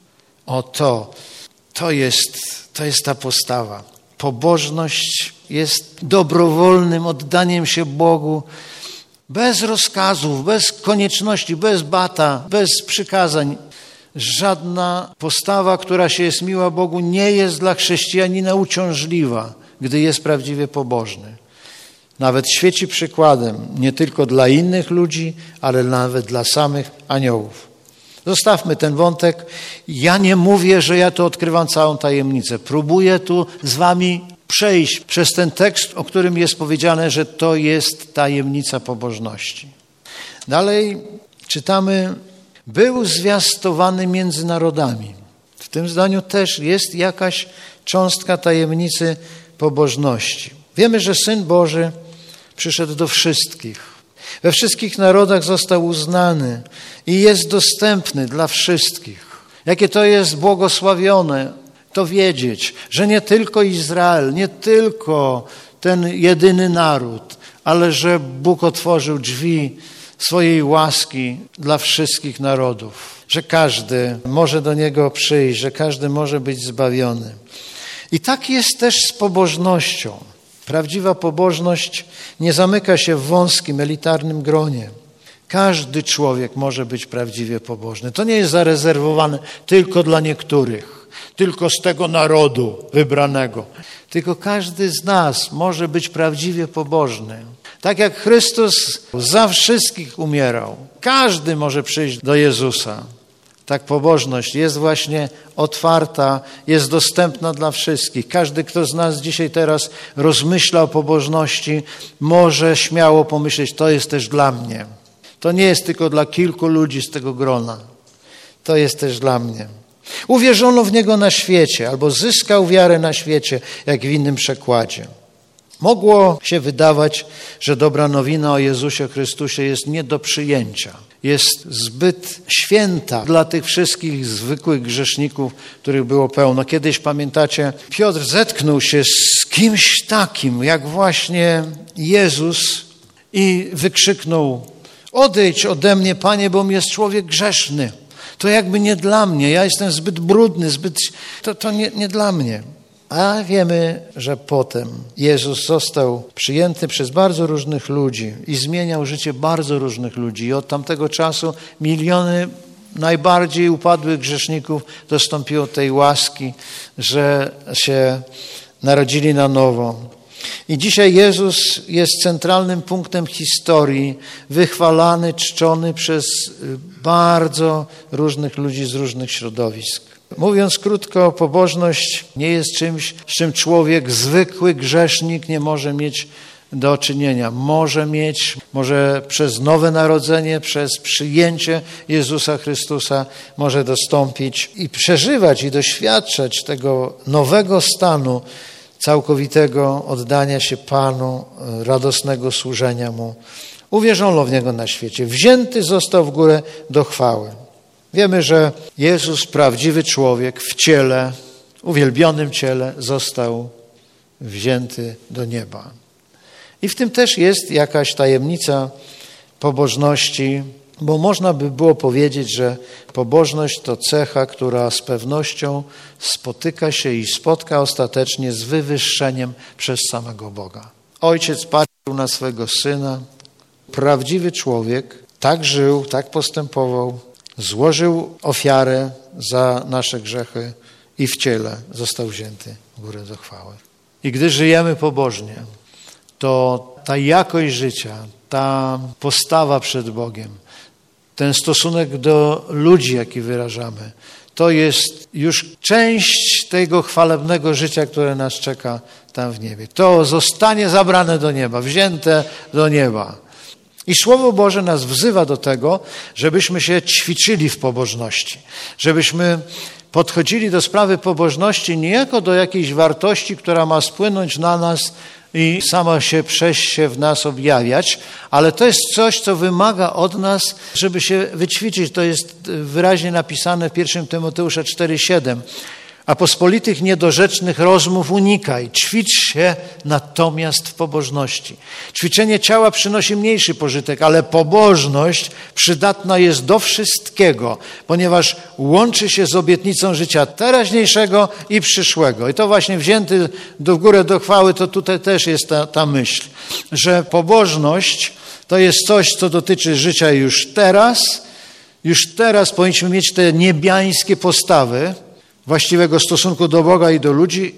To jest ta postawa. Pobożność jest dobrowolnym oddaniem się Bogu, bez rozkazów, bez konieczności, bez bata, bez przykazań. Żadna postawa, która się jest miła Bogu, nie jest dla chrześcijanina uciążliwa, gdy jest prawdziwie pobożny. Nawet świeci przykładem nie tylko dla innych ludzi, ale nawet dla samych aniołów. Zostawmy ten wątek. Ja nie mówię, że ja tu odkrywam całą tajemnicę. Próbuję tu z wami przejść przez ten tekst, o którym jest powiedziane, że to jest tajemnica pobożności. Dalej czytamy: był zwiastowany między narodami. W tym zdaniu też jest jakaś cząstka tajemnicy pobożności. Wiemy, że Syn Boży przyszedł do wszystkich. We wszystkich narodach został uznany i jest dostępny dla wszystkich. Jakie to jest błogosławione to wiedzieć, że nie tylko Izrael, nie tylko ten jedyny naród, ale że Bóg otworzył drzwi swojej łaski dla wszystkich narodów, że każdy może do Niego przyjść, że każdy może być zbawiony. I tak jest też z pobożnością. Prawdziwa pobożność nie zamyka się w wąskim, elitarnym gronie. Każdy człowiek może być prawdziwie pobożny. To nie jest zarezerwowane tylko dla niektórych, tylko z tego narodu wybranego. Tylko każdy z nas może być prawdziwie pobożny. Tak jak Chrystus za wszystkich umierał. Każdy może przyjść do Jezusa. Tak pobożność jest właśnie otwarta, jest dostępna dla wszystkich. Każdy, kto z nas dzisiaj teraz rozmyśla o pobożności, może śmiało pomyśleć, to jest też dla mnie. To nie jest tylko dla kilku ludzi z tego grona. To jest też dla mnie. Uwierzono w Niego na świecie, albo zyskał wiarę na świecie, jak w innym przekładzie. Mogło się wydawać, że dobra nowina o Jezusie Chrystusie jest nie do przyjęcia. Jest zbyt święta dla tych wszystkich zwykłych grzeszników, których było pełno. Kiedyś, pamiętacie, Piotr zetknął się z kimś takim, jak właśnie Jezus i wykrzyknął: odejdź ode mnie, Panie, bo jest człowiek grzeszny. To jakby nie dla mnie, ja jestem zbyt brudny, to nie dla mnie. A wiemy, że potem Jezus został przyjęty przez bardzo różnych ludzi i zmieniał życie bardzo różnych ludzi. I od tamtego czasu miliony najbardziej upadłych grzeszników dostąpiło tej łaski, że się narodzili na nowo. I dzisiaj Jezus jest centralnym punktem historii, wychwalany, czczony przez bardzo różnych ludzi z różnych środowisk. Mówiąc krótko, pobożność nie jest czymś, z czym człowiek, zwykły grzesznik nie może mieć do czynienia. Może przez nowe narodzenie, przez przyjęcie Jezusa Chrystusa może dostąpić i przeżywać i doświadczać tego nowego stanu całkowitego oddania się Panu, radosnego służenia Mu. Uwierzono w Niego na świecie. Wzięty został w górę do chwały. Wiemy, że Jezus, prawdziwy człowiek w ciele, uwielbionym ciele, został wzięty do nieba. I w tym też jest jakaś tajemnica pobożności, bo można by było powiedzieć, że pobożność to cecha, która z pewnością spotyka się i spotka ostatecznie z wywyższeniem przez samego Boga. Ojciec patrzył na swego Syna. Prawdziwy człowiek tak żył, tak postępował, złożył ofiarę za nasze grzechy i w ciele został wzięty w górę do chwały. I gdy żyjemy pobożnie, to ta jakość życia, ta postawa przed Bogiem, ten stosunek do ludzi, jaki wyrażamy, to jest już część tego chwalebnego życia, które nas czeka tam w niebie. To zostanie zabrane do nieba, wzięte do nieba. I Słowo Boże nas wzywa do tego, żebyśmy się ćwiczyli w pobożności, żebyśmy podchodzili do sprawy pobożności nie jako do jakiejś wartości, która ma spłynąć na nas i sama się przejść się w nas objawiać, ale to jest coś, co wymaga od nas, żeby się wyćwiczyć. To jest wyraźnie napisane w 1 Tymoteusza 4,7. A pospolitych niedorzecznych rozmów unikaj. Ćwicz się natomiast w pobożności. Ćwiczenie ciała przynosi mniejszy pożytek, ale pobożność przydatna jest do wszystkiego, ponieważ łączy się z obietnicą życia teraźniejszego i przyszłego. I to właśnie wzięty w górę do chwały, to tutaj też jest ta myśl, że pobożność to jest coś, co dotyczy życia już teraz. Już teraz powinniśmy mieć te niebiańskie postawy, właściwego stosunku do Boga i do ludzi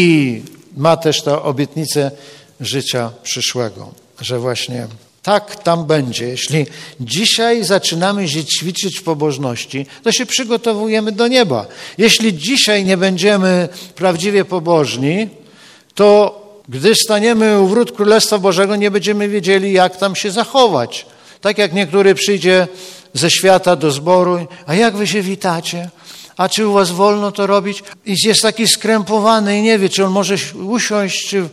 i ma też tę obietnicę życia przyszłego, że właśnie tak tam będzie. Jeśli dzisiaj zaczynamy się ćwiczyć w pobożności, to się przygotowujemy do nieba. Jeśli dzisiaj nie będziemy prawdziwie pobożni, to gdy staniemy u wrót Królestwa Bożego, nie będziemy wiedzieli, jak tam się zachować. Tak jak niektóry przyjdzie ze świata do zboru, a jak wy się witacie? A czy u was wolno to robić? I jest taki skrępowany i nie wie, czy on może usiąść, czy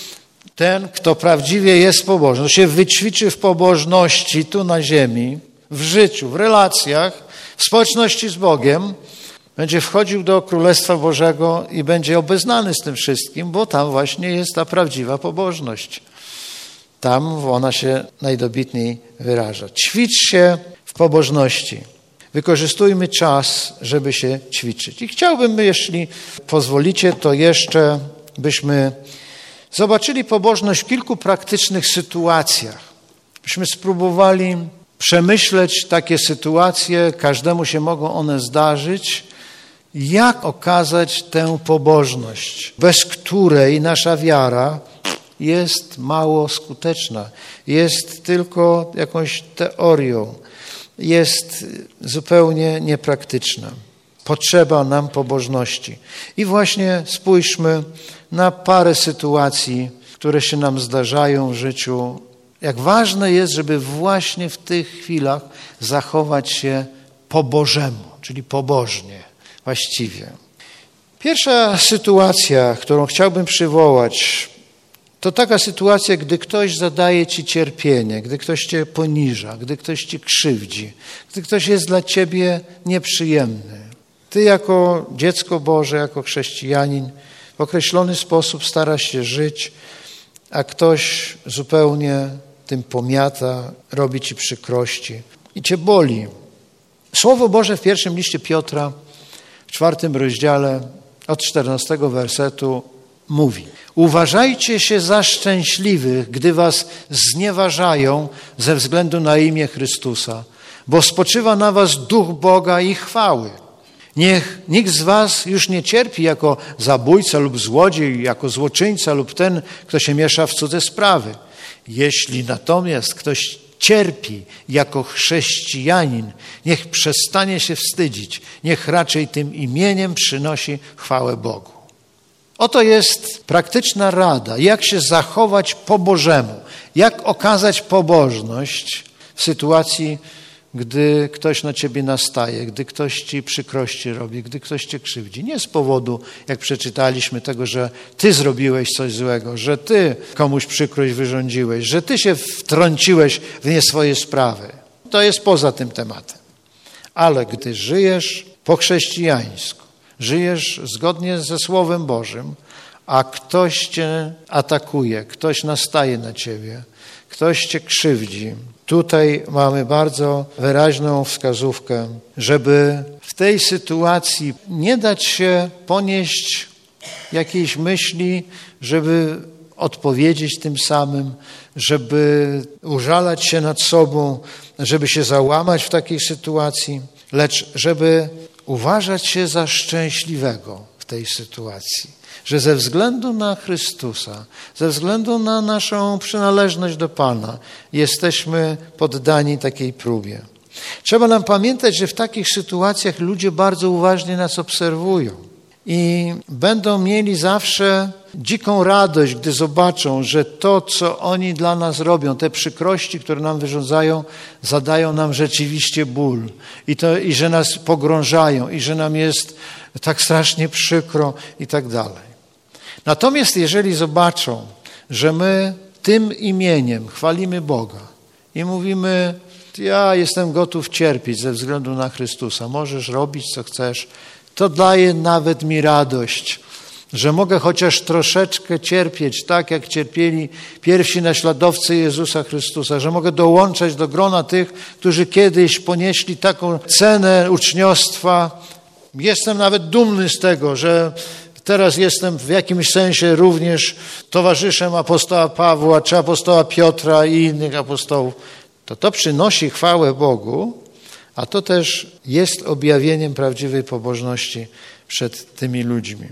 ten, kto prawdziwie jest pobożny, się wyćwiczy w pobożności tu na ziemi, w życiu, w relacjach, w społeczności z Bogiem, będzie wchodził do Królestwa Bożego i będzie obeznany z tym wszystkim, bo tam właśnie jest ta prawdziwa pobożność. Tam ona się najdobitniej wyraża. Ćwicz się w pobożności. Wykorzystujmy czas, żeby się ćwiczyć. I chciałbym, jeśli pozwolicie, to jeszcze byśmy zobaczyli pobożność w kilku praktycznych sytuacjach. Byśmy spróbowali przemyśleć takie sytuacje, każdemu się mogą one zdarzyć, jak okazać tę pobożność, bez której nasza wiara jest mało skuteczna, jest tylko jakąś teorią, jest zupełnie niepraktyczna. Potrzeba nam pobożności. I właśnie spójrzmy na parę sytuacji, które się nam zdarzają w życiu. Jak ważne jest, żeby właśnie w tych chwilach zachować się po Bożemu, czyli pobożnie, właściwie. Pierwsza sytuacja, którą chciałbym przywołać, to taka sytuacja, gdy ktoś zadaje ci cierpienie, gdy ktoś cię poniża, gdy ktoś cię krzywdzi, gdy ktoś jest dla ciebie nieprzyjemny. Ty jako dziecko Boże, jako chrześcijanin w określony sposób starasz się żyć, a ktoś zupełnie tym pomiata, robi ci przykrości i cię boli. Słowo Boże w pierwszym liście Piotra, w 4 rozdziale, od 14 wersetu mówi: uważajcie się za szczęśliwych, gdy was znieważają ze względu na imię Chrystusa, bo spoczywa na was duch Boga i chwały. Niech nikt z was już nie cierpi jako zabójca lub złodziej, jako złoczyńca lub ten, kto się miesza w cudze sprawy. Jeśli natomiast ktoś cierpi jako chrześcijanin, niech przestanie się wstydzić, niech raczej tym imieniem przynosi chwałę Bogu. Oto jest praktyczna rada, jak się zachować po Bożemu, jak okazać pobożność w sytuacji, gdy ktoś na ciebie nastaje, gdy ktoś ci przykrości robi, gdy ktoś cię krzywdzi. Nie z powodu, jak przeczytaliśmy, tego, że ty zrobiłeś coś złego, że ty komuś przykrość wyrządziłeś, że ty się wtrąciłeś w nie swoje sprawy. To jest poza tym tematem. Ale gdy żyjesz po chrześcijańsku, żyjesz zgodnie ze Słowem Bożym, a ktoś cię atakuje, ktoś nastaje na ciebie, ktoś cię krzywdzi, tutaj mamy bardzo wyraźną wskazówkę, żeby w tej sytuacji nie dać się ponieść jakiejś myśli, żeby odpowiedzieć tym samym, żeby użalać się nad sobą, żeby się załamać w takiej sytuacji, lecz żeby uważać się za szczęśliwego w tej sytuacji. Że ze względu na Chrystusa, ze względu na naszą przynależność do Pana, jesteśmy poddani takiej próbie. Trzeba nam pamiętać, że w takich sytuacjach ludzie bardzo uważnie nas obserwują i będą mieli zawsze dziką radość, gdy zobaczą, że to, co oni dla nas robią, te przykrości, które nam wyrządzają, zadają nam rzeczywiście ból i że nas pogrążają i że nam jest tak strasznie przykro i tak dalej. Natomiast jeżeli zobaczą, że my tym imieniem chwalimy Boga i mówimy: ja jestem gotów cierpieć ze względu na Chrystusa, możesz robić co chcesz, to daje nawet mi radość, że mogę chociaż troszeczkę cierpieć, tak jak cierpieli pierwsi naśladowcy Jezusa Chrystusa, że mogę dołączać do grona tych, którzy kiedyś ponieśli taką cenę uczniostwa. Jestem nawet dumny z tego, że teraz jestem w jakimś sensie również towarzyszem apostoła Pawła, czy apostoła Piotra i innych apostołów. To przynosi chwałę Bogu, a to też jest objawieniem prawdziwej pobożności przed tymi ludźmi.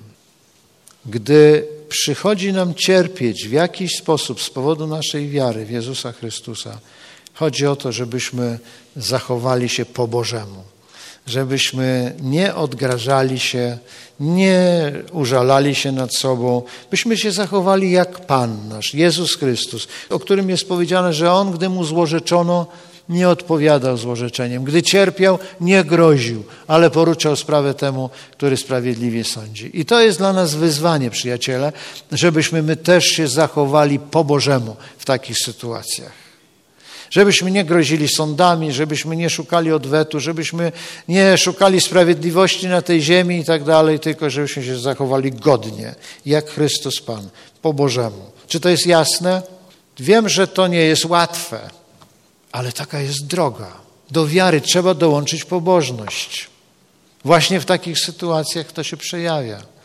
Gdy przychodzi nam cierpieć w jakiś sposób z powodu naszej wiary w Jezusa Chrystusa, chodzi o to, żebyśmy zachowali się po Bożemu. Żebyśmy nie odgrażali się, nie użalali się nad sobą, byśmy się zachowali jak Pan nasz, Jezus Chrystus, o którym jest powiedziane, że On, gdy Mu złorzeczono, nie odpowiadał złorzeczeniem. Gdy cierpiał, nie groził, ale poruczał sprawę temu, który sprawiedliwie sądzi. I to jest dla nas wyzwanie, przyjaciele, żebyśmy my też się zachowali po Bożemu w takich sytuacjach. Żebyśmy nie grozili sądami, żebyśmy nie szukali odwetu, żebyśmy nie szukali sprawiedliwości na tej ziemi i tak dalej, tylko żebyśmy się zachowali godnie, jak Chrystus Pan, po Bożemu. Czy to jest jasne? Wiem, że to nie jest łatwe, ale taka jest droga. Do wiary trzeba dołączyć pobożność. Właśnie w takich sytuacjach to się przejawia.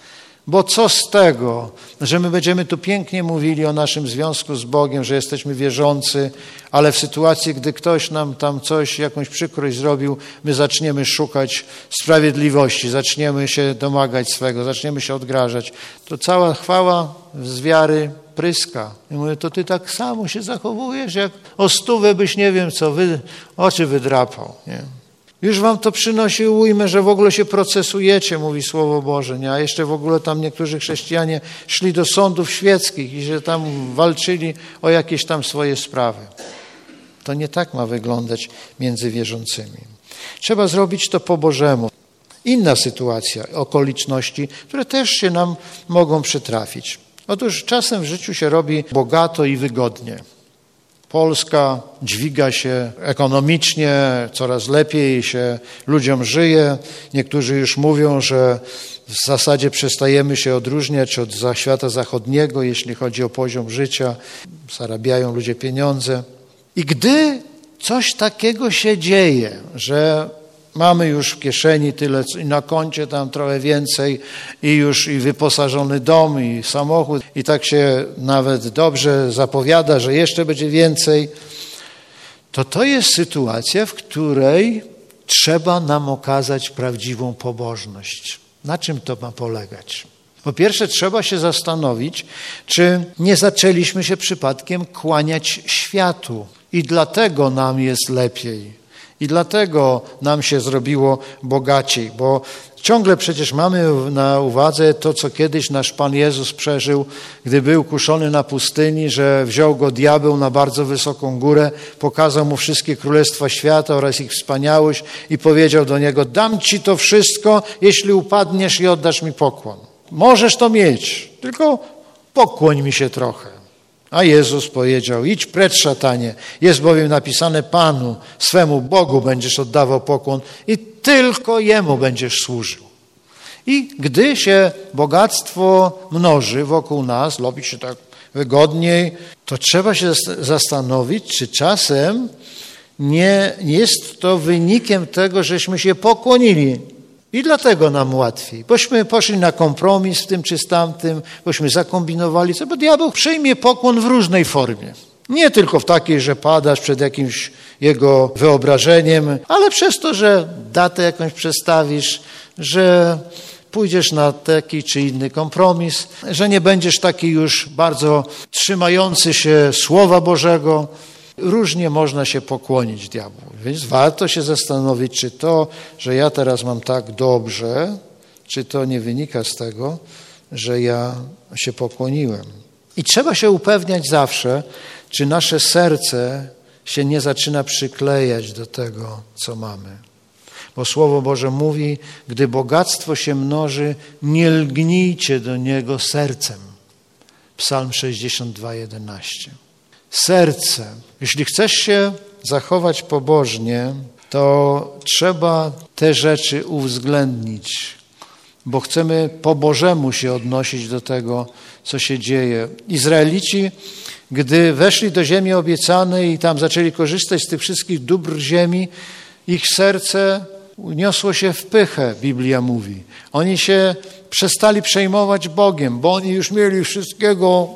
Bo co z tego, że my będziemy tu pięknie mówili o naszym związku z Bogiem, że jesteśmy wierzący, ale w sytuacji, gdy ktoś nam tam coś, jakąś przykrość zrobił, my zaczniemy szukać sprawiedliwości, zaczniemy się domagać swego, zaczniemy się odgrażać. To cała chwała z wiary pryska. I mówię, to ty tak samo się zachowujesz, jak o 100 byś nie wiem co, oczy wydrapał. Nie? Już wam to przynosi ujmę, że w ogóle się procesujecie, mówi Słowo Boże, nie? A jeszcze w ogóle tam niektórzy chrześcijanie szli do sądów świeckich i że tam walczyli o jakieś tam swoje sprawy. To nie tak ma wyglądać między wierzącymi. Trzeba zrobić to po Bożemu. Inna sytuacja, okoliczności, które też się nam mogą przytrafić. Otóż czasem w życiu się robi bogato i wygodnie. Polska dźwiga się ekonomicznie, coraz lepiej się ludziom żyje. Niektórzy już mówią, że w zasadzie przestajemy się odróżniać od świata zachodniego, jeśli chodzi o poziom życia. Zarabiają ludzie pieniądze. I gdy coś takiego się dzieje, że mamy już w kieszeni tyle i na koncie tam trochę więcej i już i wyposażony dom i samochód i tak się nawet dobrze zapowiada, że jeszcze będzie więcej, to jest sytuacja, w której trzeba nam okazać prawdziwą pobożność. Na czym to ma polegać? Po pierwsze trzeba się zastanowić, czy nie zaczęliśmy się przypadkiem kłaniać światu i dlatego nam jest lepiej. I dlatego nam się zrobiło bogaciej, bo ciągle przecież mamy na uwadze to, co kiedyś nasz Pan Jezus przeżył, gdy był kuszony na pustyni, że wziął go diabeł na bardzo wysoką górę, pokazał mu wszystkie królestwa świata oraz ich wspaniałość i powiedział do niego, dam ci to wszystko, jeśli upadniesz i oddasz mi pokłon. Możesz to mieć, tylko pokłoń mi się trochę. A Jezus powiedział, idź precz, szatanie, jest bowiem napisane Panu, swemu Bogu będziesz oddawał pokłon i tylko Jemu będziesz służył. I gdy się bogactwo mnoży wokół nas, robi się tak wygodniej, to trzeba się zastanowić, czy czasem nie jest to wynikiem tego, żeśmy się pokłonili. I dlatego nam łatwiej, bośmy poszli na kompromis w tym czy z tamtym, bośmy zakombinowali, bo diabeł przyjmie pokłon w różnej formie. Nie tylko w takiej, że padasz przed jakimś jego wyobrażeniem, ale przez to, że datę jakąś przestawisz, że pójdziesz na taki czy inny kompromis, że nie będziesz taki już bardzo trzymający się Słowa Bożego. Różnie można się pokłonić diabłu, więc warto się zastanowić, czy to, że ja teraz mam tak dobrze, czy to nie wynika z tego, że ja się pokłoniłem. I trzeba się upewniać zawsze, czy nasze serce się nie zaczyna przyklejać do tego, co mamy. Bo Słowo Boże mówi, gdy bogactwo się mnoży, nie lgnijcie do niego sercem. Psalm 62:11. Serce. Jeśli chcesz się zachować pobożnie, to trzeba te rzeczy uwzględnić, bo chcemy po Bożemu się odnosić do tego, co się dzieje. Izraelici, gdy weszli do ziemi obiecanej i tam zaczęli korzystać z tych wszystkich dóbr ziemi, ich serce uniosło się w pychę, Biblia mówi. Oni się przestali przejmować Bogiem, bo oni już mieli wszystkiego,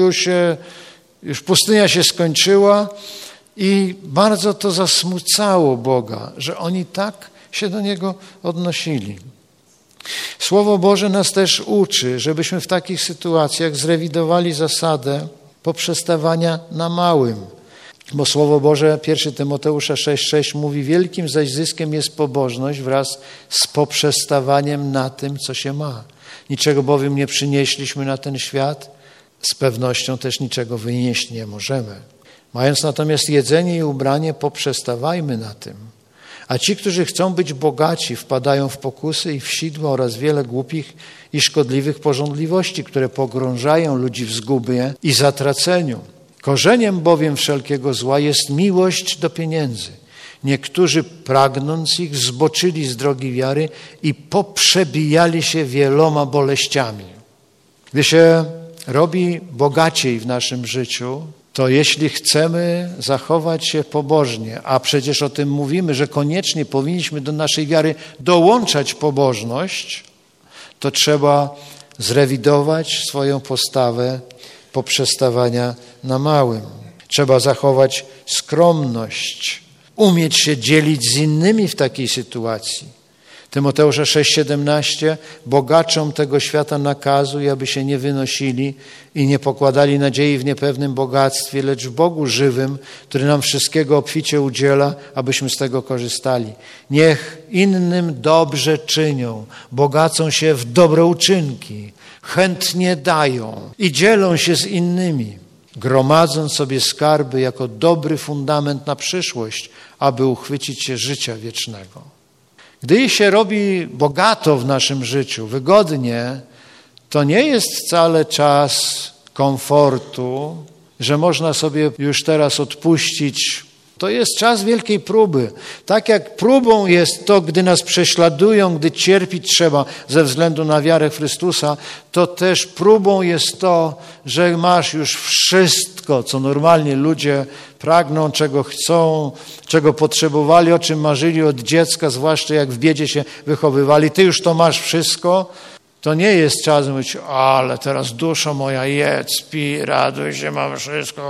już pustynia się skończyła i bardzo to zasmucało Boga, że oni tak się do Niego odnosili. Słowo Boże nas też uczy, żebyśmy w takich sytuacjach zrewidowali zasadę poprzestawania na małym. Bo Słowo Boże, 1 Tymoteusza 6,6 mówi, wielkim zaś zyskiem jest pobożność wraz z poprzestawaniem na tym, co się ma. Niczego bowiem nie przynieśliśmy na ten świat, z pewnością też niczego wynieść nie możemy. Mając natomiast jedzenie i ubranie, poprzestawajmy na tym. A ci, którzy chcą być bogaci, wpadają w pokusy i w sidła oraz wiele głupich i szkodliwych pożądliwości, które pogrążają ludzi w zgubie i zatraceniu. Korzeniem bowiem wszelkiego zła jest miłość do pieniędzy. Niektórzy, pragnąc ich, zboczyli z drogi wiary i poprzebijali się wieloma boleściami. Gdy się robi bogaciej w naszym życiu, to jeśli chcemy zachować się pobożnie, a przecież o tym mówimy, że koniecznie powinniśmy do naszej wiary dołączać pobożność, to trzeba zrewidować swoją postawę poprzestawania na małym. Trzeba zachować skromność, umieć się dzielić z innymi w takiej sytuacji. Tymoteusza 6,17 bogaczom tego świata nakazuj, aby się nie wynosili i nie pokładali nadziei w niepewnym bogactwie, lecz w Bogu żywym, który nam wszystkiego obficie udziela, abyśmy z tego korzystali. Niech innym dobrze czynią, bogacą się w dobrouczynki, chętnie dają i dzielą się z innymi, gromadząc sobie skarby jako dobry fundament na przyszłość, aby uchwycić się życia wiecznego. Gdy się robi bogato w naszym życiu, wygodnie, to nie jest wcale czas komfortu, że można sobie już teraz odpuścić. To jest czas wielkiej próby. Tak jak próbą jest to, gdy nas prześladują, gdy cierpić trzeba ze względu na wiarę w Chrystusa, to też próbą jest to, że masz już wszystko, co normalnie ludzie pragną, czego chcą, czego potrzebowali, o czym marzyli od dziecka, zwłaszcza jak w biedzie się wychowywali. Ty już to masz wszystko. To nie jest czas mówić, ale teraz duszo moja, jedz, pij, raduj się, mam wszystko.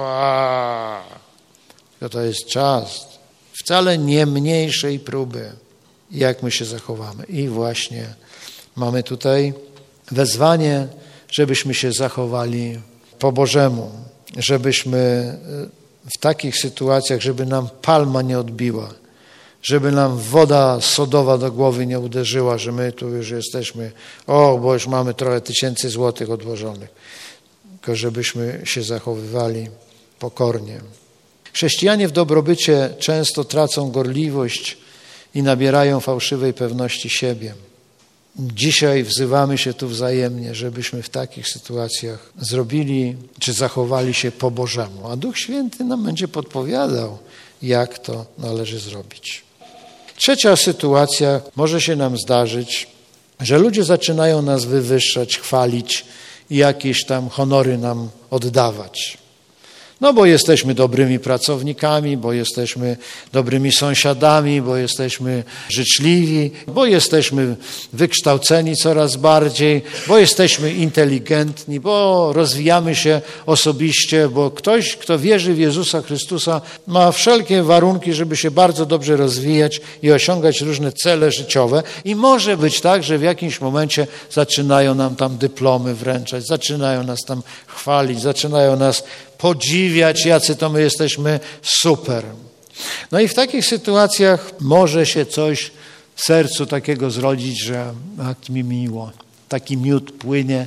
To jest czas wcale nie mniejszej próby, jak my się zachowamy. I właśnie mamy tutaj wezwanie, żebyśmy się zachowali po Bożemu, żebyśmy w takich sytuacjach, żeby nam palma nie odbiła, żeby nam woda sodowa do głowy nie uderzyła, że my tu już jesteśmy, bo już mamy trochę tysięcy złotych odłożonych, tylko żebyśmy się zachowywali pokornie. Chrześcijanie w dobrobycie często tracą gorliwość i nabierają fałszywej pewności siebie. Dzisiaj wzywamy się tu wzajemnie, żebyśmy w takich sytuacjach zrobili czy zachowali się po Bożemu, a Duch Święty nam będzie podpowiadał, jak to należy zrobić. Trzecia sytuacja, może się nam zdarzyć, że ludzie zaczynają nas wywyższać, chwalić i jakieś tam honory nam oddawać. No bo jesteśmy dobrymi pracownikami, bo jesteśmy dobrymi sąsiadami, bo jesteśmy życzliwi, bo jesteśmy wykształceni coraz bardziej, bo jesteśmy inteligentni, bo rozwijamy się osobiście, bo ktoś, kto wierzy w Jezusa Chrystusa, ma wszelkie warunki, żeby się bardzo dobrze rozwijać i osiągać różne cele życiowe. I może być tak, że w jakimś momencie zaczynają nam tam dyplomy wręczać, zaczynają nas tam chwalić, zaczynają nas podziwiać, jacy to my jesteśmy super. No i w takich sytuacjach może się coś w sercu takiego zrodzić, że jak mi miło, taki miód płynie,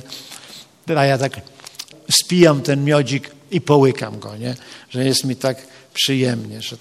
a ja tak spijam ten miodzik i połykam go, nie? Że jest mi tak przyjemnie, że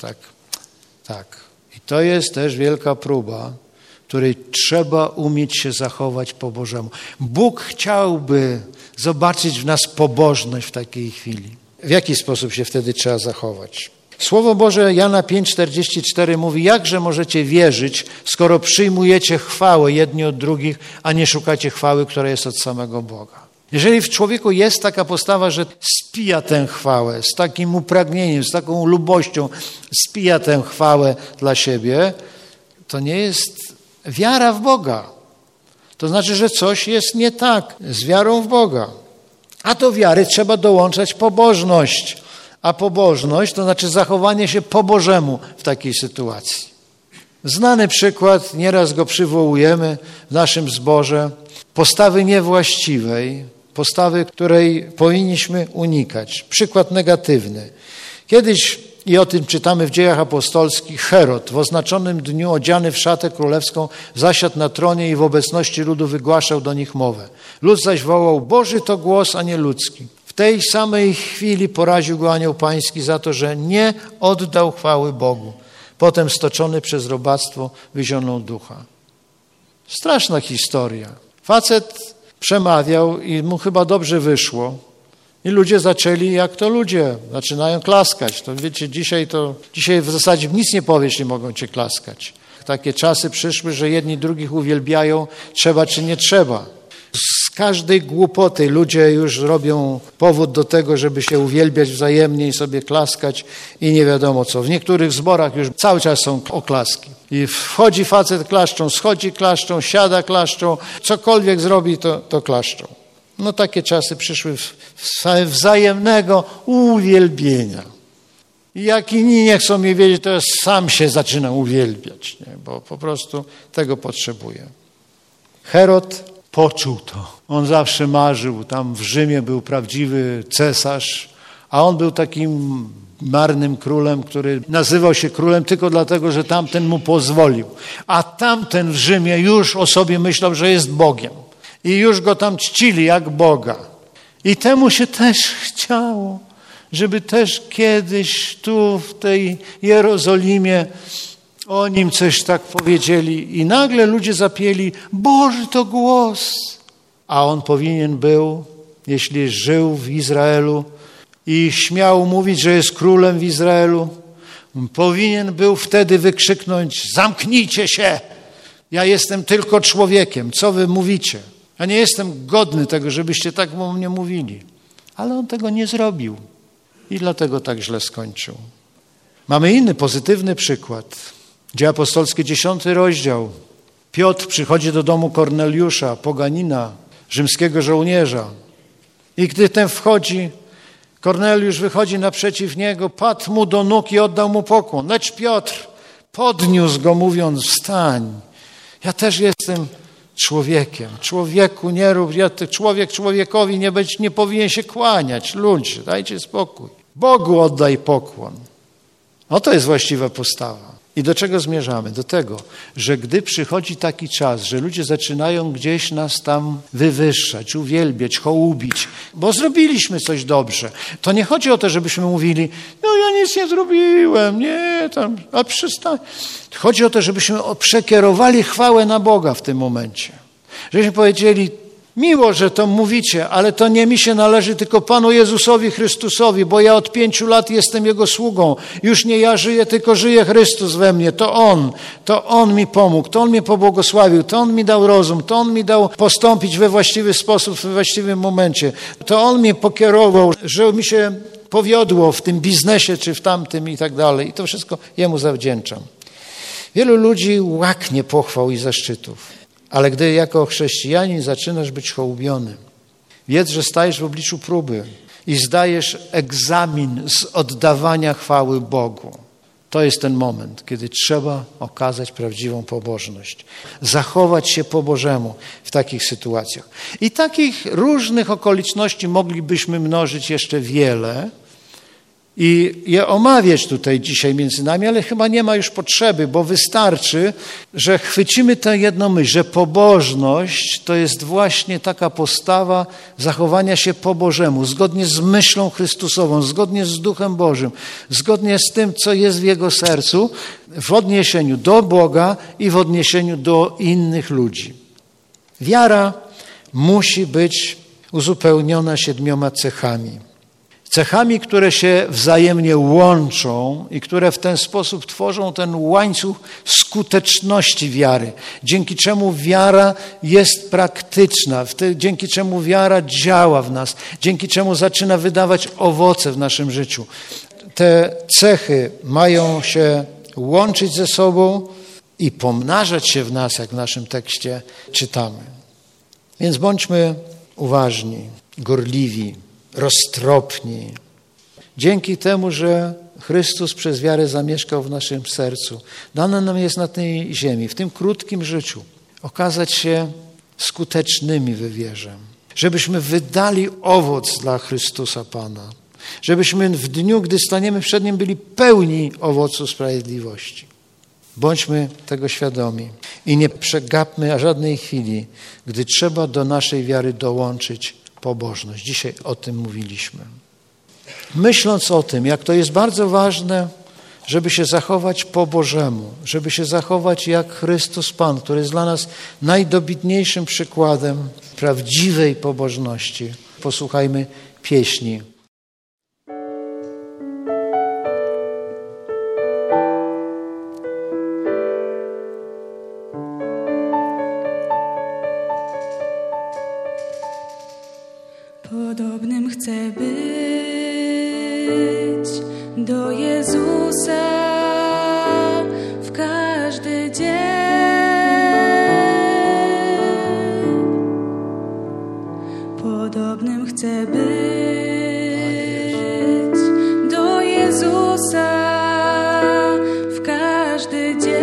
tak. I to jest też wielka próba, której trzeba umieć się zachować po Bożemu. Bóg chciałby zobaczyć w nas pobożność w takiej chwili. W jaki sposób się wtedy trzeba zachować? Słowo Boże Jana 5,44 mówi, jakże możecie wierzyć, skoro przyjmujecie chwałę jedni od drugich, a nie szukacie chwały, która jest od samego Boga. Jeżeli w człowieku jest taka postawa, że spija tę chwałę z takim upragnieniem, z taką lubością, spija tę chwałę dla siebie, to nie jest wiara w Boga. To znaczy, że coś jest nie tak z wiarą w Boga. A do wiary trzeba dołączać pobożność. A pobożność to znaczy zachowanie się po Bożemu w takiej sytuacji. Znany przykład, nieraz go przywołujemy w naszym zborze, postawy niewłaściwej, postawy, której powinniśmy unikać. Przykład negatywny. Kiedyś, i o tym czytamy w Dziejach Apostolskich, Herod w oznaczonym dniu odziany w szatę królewską zasiadł na tronie i w obecności ludu wygłaszał do nich mowę. Lud zaś wołał, Boży to głos, a nie ludzki. W tej samej chwili poraził go anioł pański za to, że nie oddał chwały Bogu. Potem stoczony przez robactwo wyzionął ducha. Straszna historia. Facet przemawiał i mu chyba dobrze wyszło. I ludzie zaczęli, jak to ludzie, zaczynają klaskać. To wiecie, dzisiaj w zasadzie nic nie powiesz, nie mogą cię klaskać. Takie czasy przyszły, że jedni drugich uwielbiają, trzeba czy nie trzeba. Z każdej głupoty ludzie już robią powód do tego, żeby się uwielbiać wzajemnie i sobie klaskać i nie wiadomo co. W niektórych zborach już cały czas są oklaski. I wchodzi facet, klaszczą, schodzi, klaszczą, siada, klaszczą, cokolwiek zrobi, to klaszczą. No takie czasy przyszły wzajemnego uwielbienia. I jak inni nie chcą mnie wiedzieć, to ja sam się zaczynam uwielbiać, nie? Bo po prostu tego potrzebuję. Herod poczuł to. On zawsze marzył, tam w Rzymie był prawdziwy cesarz, a on był takim marnym królem, który nazywał się królem tylko dlatego, że tamten mu pozwolił. A tamten w Rzymie już o sobie myślał, że jest Bogiem. I już go tam czcili jak Boga. I temu się też chciało, żeby też kiedyś tu w tej Jerozolimie o nim coś tak powiedzieli. I nagle ludzie zapieli, Boży to głos. A on powinien był, jeśli żył w Izraelu i śmiał mówić, że jest królem w Izraelu, powinien był wtedy wykrzyknąć, zamknijcie się, ja jestem tylko człowiekiem, co wy mówicie? Ja nie jestem godny tego, żebyście tak o mnie mówili. Ale on tego nie zrobił i dlatego tak źle skończył. Mamy inny pozytywny przykład. Dzieje apostolskie, 10 rozdział. Piotr przychodzi do domu Korneliusza, poganina, rzymskiego żołnierza. I gdy ten wchodzi, Korneliusz wychodzi naprzeciw niego, padł mu do nóg i oddał mu pokłon. Lecz Piotr podniósł go, mówiąc, wstań. Ja też jestem człowiekiem. Człowieku nie rób, człowiek człowiekowi nie powinien się kłaniać. Ludzie, dajcie spokój. Bogu oddaj pokłon. To jest właściwa postawa. I do czego zmierzamy? Do tego, że gdy przychodzi taki czas, że ludzie zaczynają gdzieś nas tam wywyższać, uwielbiać, hołubić, bo zrobiliśmy coś dobrze, to nie chodzi o to, żebyśmy mówili, no ja nic nie zrobiłem, nie, tam, a przestań. Chodzi o to, żebyśmy przekierowali chwałę na Boga w tym momencie. Żebyśmy powiedzieli, miło, że to mówicie, ale to nie mi się należy, tylko Panu Jezusowi Chrystusowi, bo ja od 5 lat jestem Jego sługą. Już nie ja żyję, tylko żyje Chrystus we mnie. To On mi pomógł, to On mnie pobłogosławił, to On mi dał rozum, to On mi dał postąpić we właściwy sposób, we właściwym momencie. To On mnie pokierował, że mi się powiodło w tym biznesie, czy w tamtym i tak dalej. I to wszystko Jemu zawdzięczam. Wielu ludzi łaknie pochwał i zaszczytów. Ale gdy jako chrześcijanin zaczynasz być hołubiony, wiedz, że stajesz w obliczu próby i zdajesz egzamin z oddawania chwały Bogu. To jest ten moment, kiedy trzeba okazać prawdziwą pobożność. Zachować się po Bożemu w takich sytuacjach. I takich różnych okoliczności moglibyśmy mnożyć jeszcze wiele i je omawiać tutaj dzisiaj między nami, ale chyba nie ma już potrzeby, bo wystarczy, że chwycimy tę jedną myśl, że pobożność to jest właśnie taka postawa zachowania się po Bożemu, zgodnie z myślą Chrystusową, zgodnie z Duchem Bożym, zgodnie z tym, co jest w Jego sercu, w odniesieniu do Boga i w odniesieniu do innych ludzi. Wiara musi być uzupełniona 7 cechami. Cechami, które się wzajemnie łączą i które w ten sposób tworzą ten łańcuch skuteczności wiary, dzięki czemu wiara jest praktyczna, dzięki czemu wiara działa w nas, dzięki czemu zaczyna wydawać owoce w naszym życiu. Te cechy mają się łączyć ze sobą i pomnażać się w nas, jak w naszym tekście czytamy. Więc bądźmy uważni, gorliwi, roztropni. Dzięki temu, że Chrystus przez wiarę zamieszkał w naszym sercu, dane nam jest na tej ziemi, w tym krótkim życiu, okazać się skutecznymi we wierze. Żebyśmy wydali owoc dla Chrystusa Pana. Żebyśmy w dniu, gdy staniemy przed Nim, byli pełni owocu sprawiedliwości. Bądźmy tego świadomi i nie przegapmy żadnej chwili, gdy trzeba do naszej wiary dołączyć pobożność. Dzisiaj o tym mówiliśmy. Myśląc o tym, jak to jest bardzo ważne, żeby się zachować po Bożemu, żeby się zachować jak Chrystus Pan, który jest dla nas najdobitniejszym przykładem prawdziwej pobożności. Posłuchajmy pieśni. Podobnym chcę być do Jezusa w każdy dzień. chcę być do Jezusa w każdy dzień.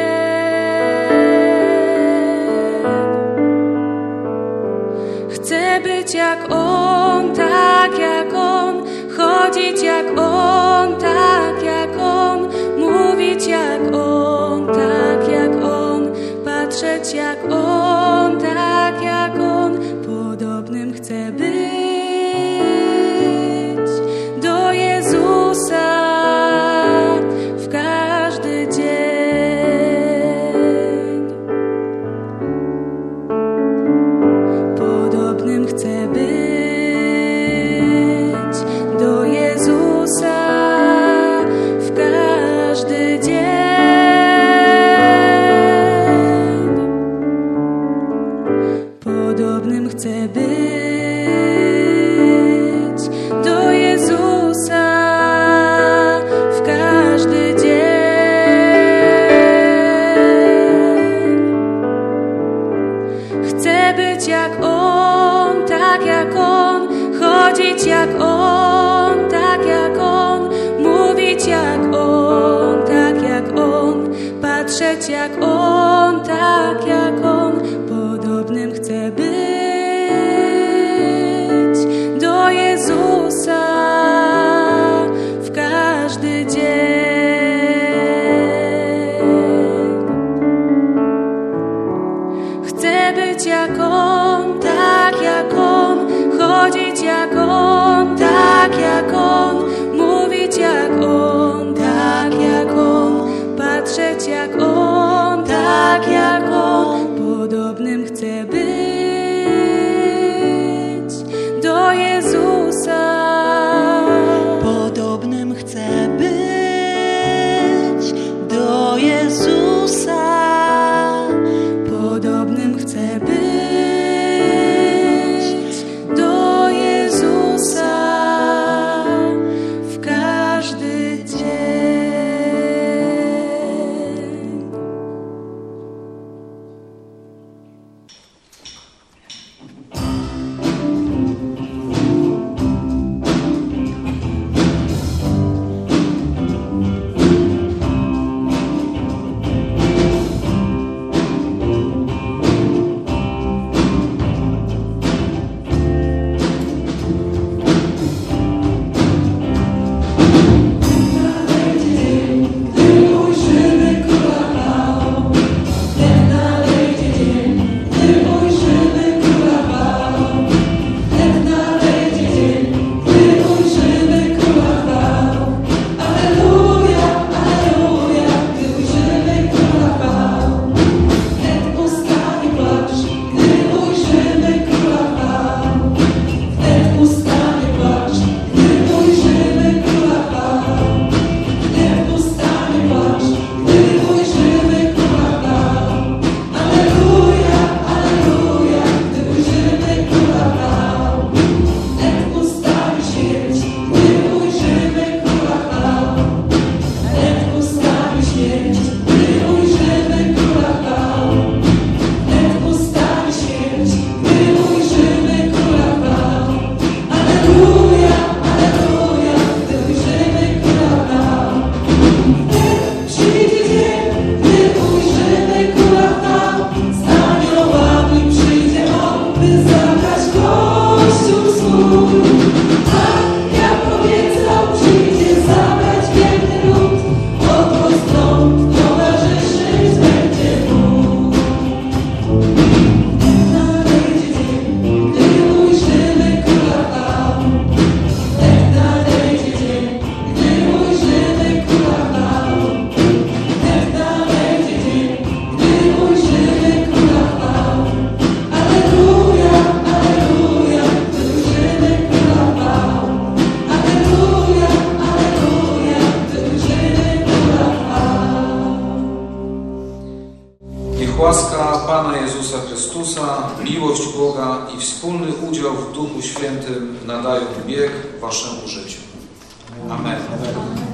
Chcę być jak On, tak jak On, chodzić jak On, tak jak On, mówić jak On, tak jak On, patrzeć jak On, tak jak On, podobnym chcę być do Jezusa w każdy dzień. Podobnym chcę być do Jezusa w każdy dzień. Podobnym chcę być do Jezusa w każdy dzień. Chcę być jak On, tak jak On, chodzić jak On, tak jak On, mówić jak On, tak jak On, patrzeć jak On, tak jak On, podobnym chcę być do Jezusa w każdy dzień. Chcę być jak On, tak jak On, chodzić jak On, tak jak On, mówić jak On, tak jak On, patrzeć jak On, tak jak On, podobnym chcę być do Jezusa. Podobnym chcę być do Jezusa. Podobnym chcę być do Jezusa w każdy dzień. Łaska Pana Jezusa Chrystusa, miłość Boga i wspólny udział w Duchu Świętym nadają bieg waszemu życiu. Amen.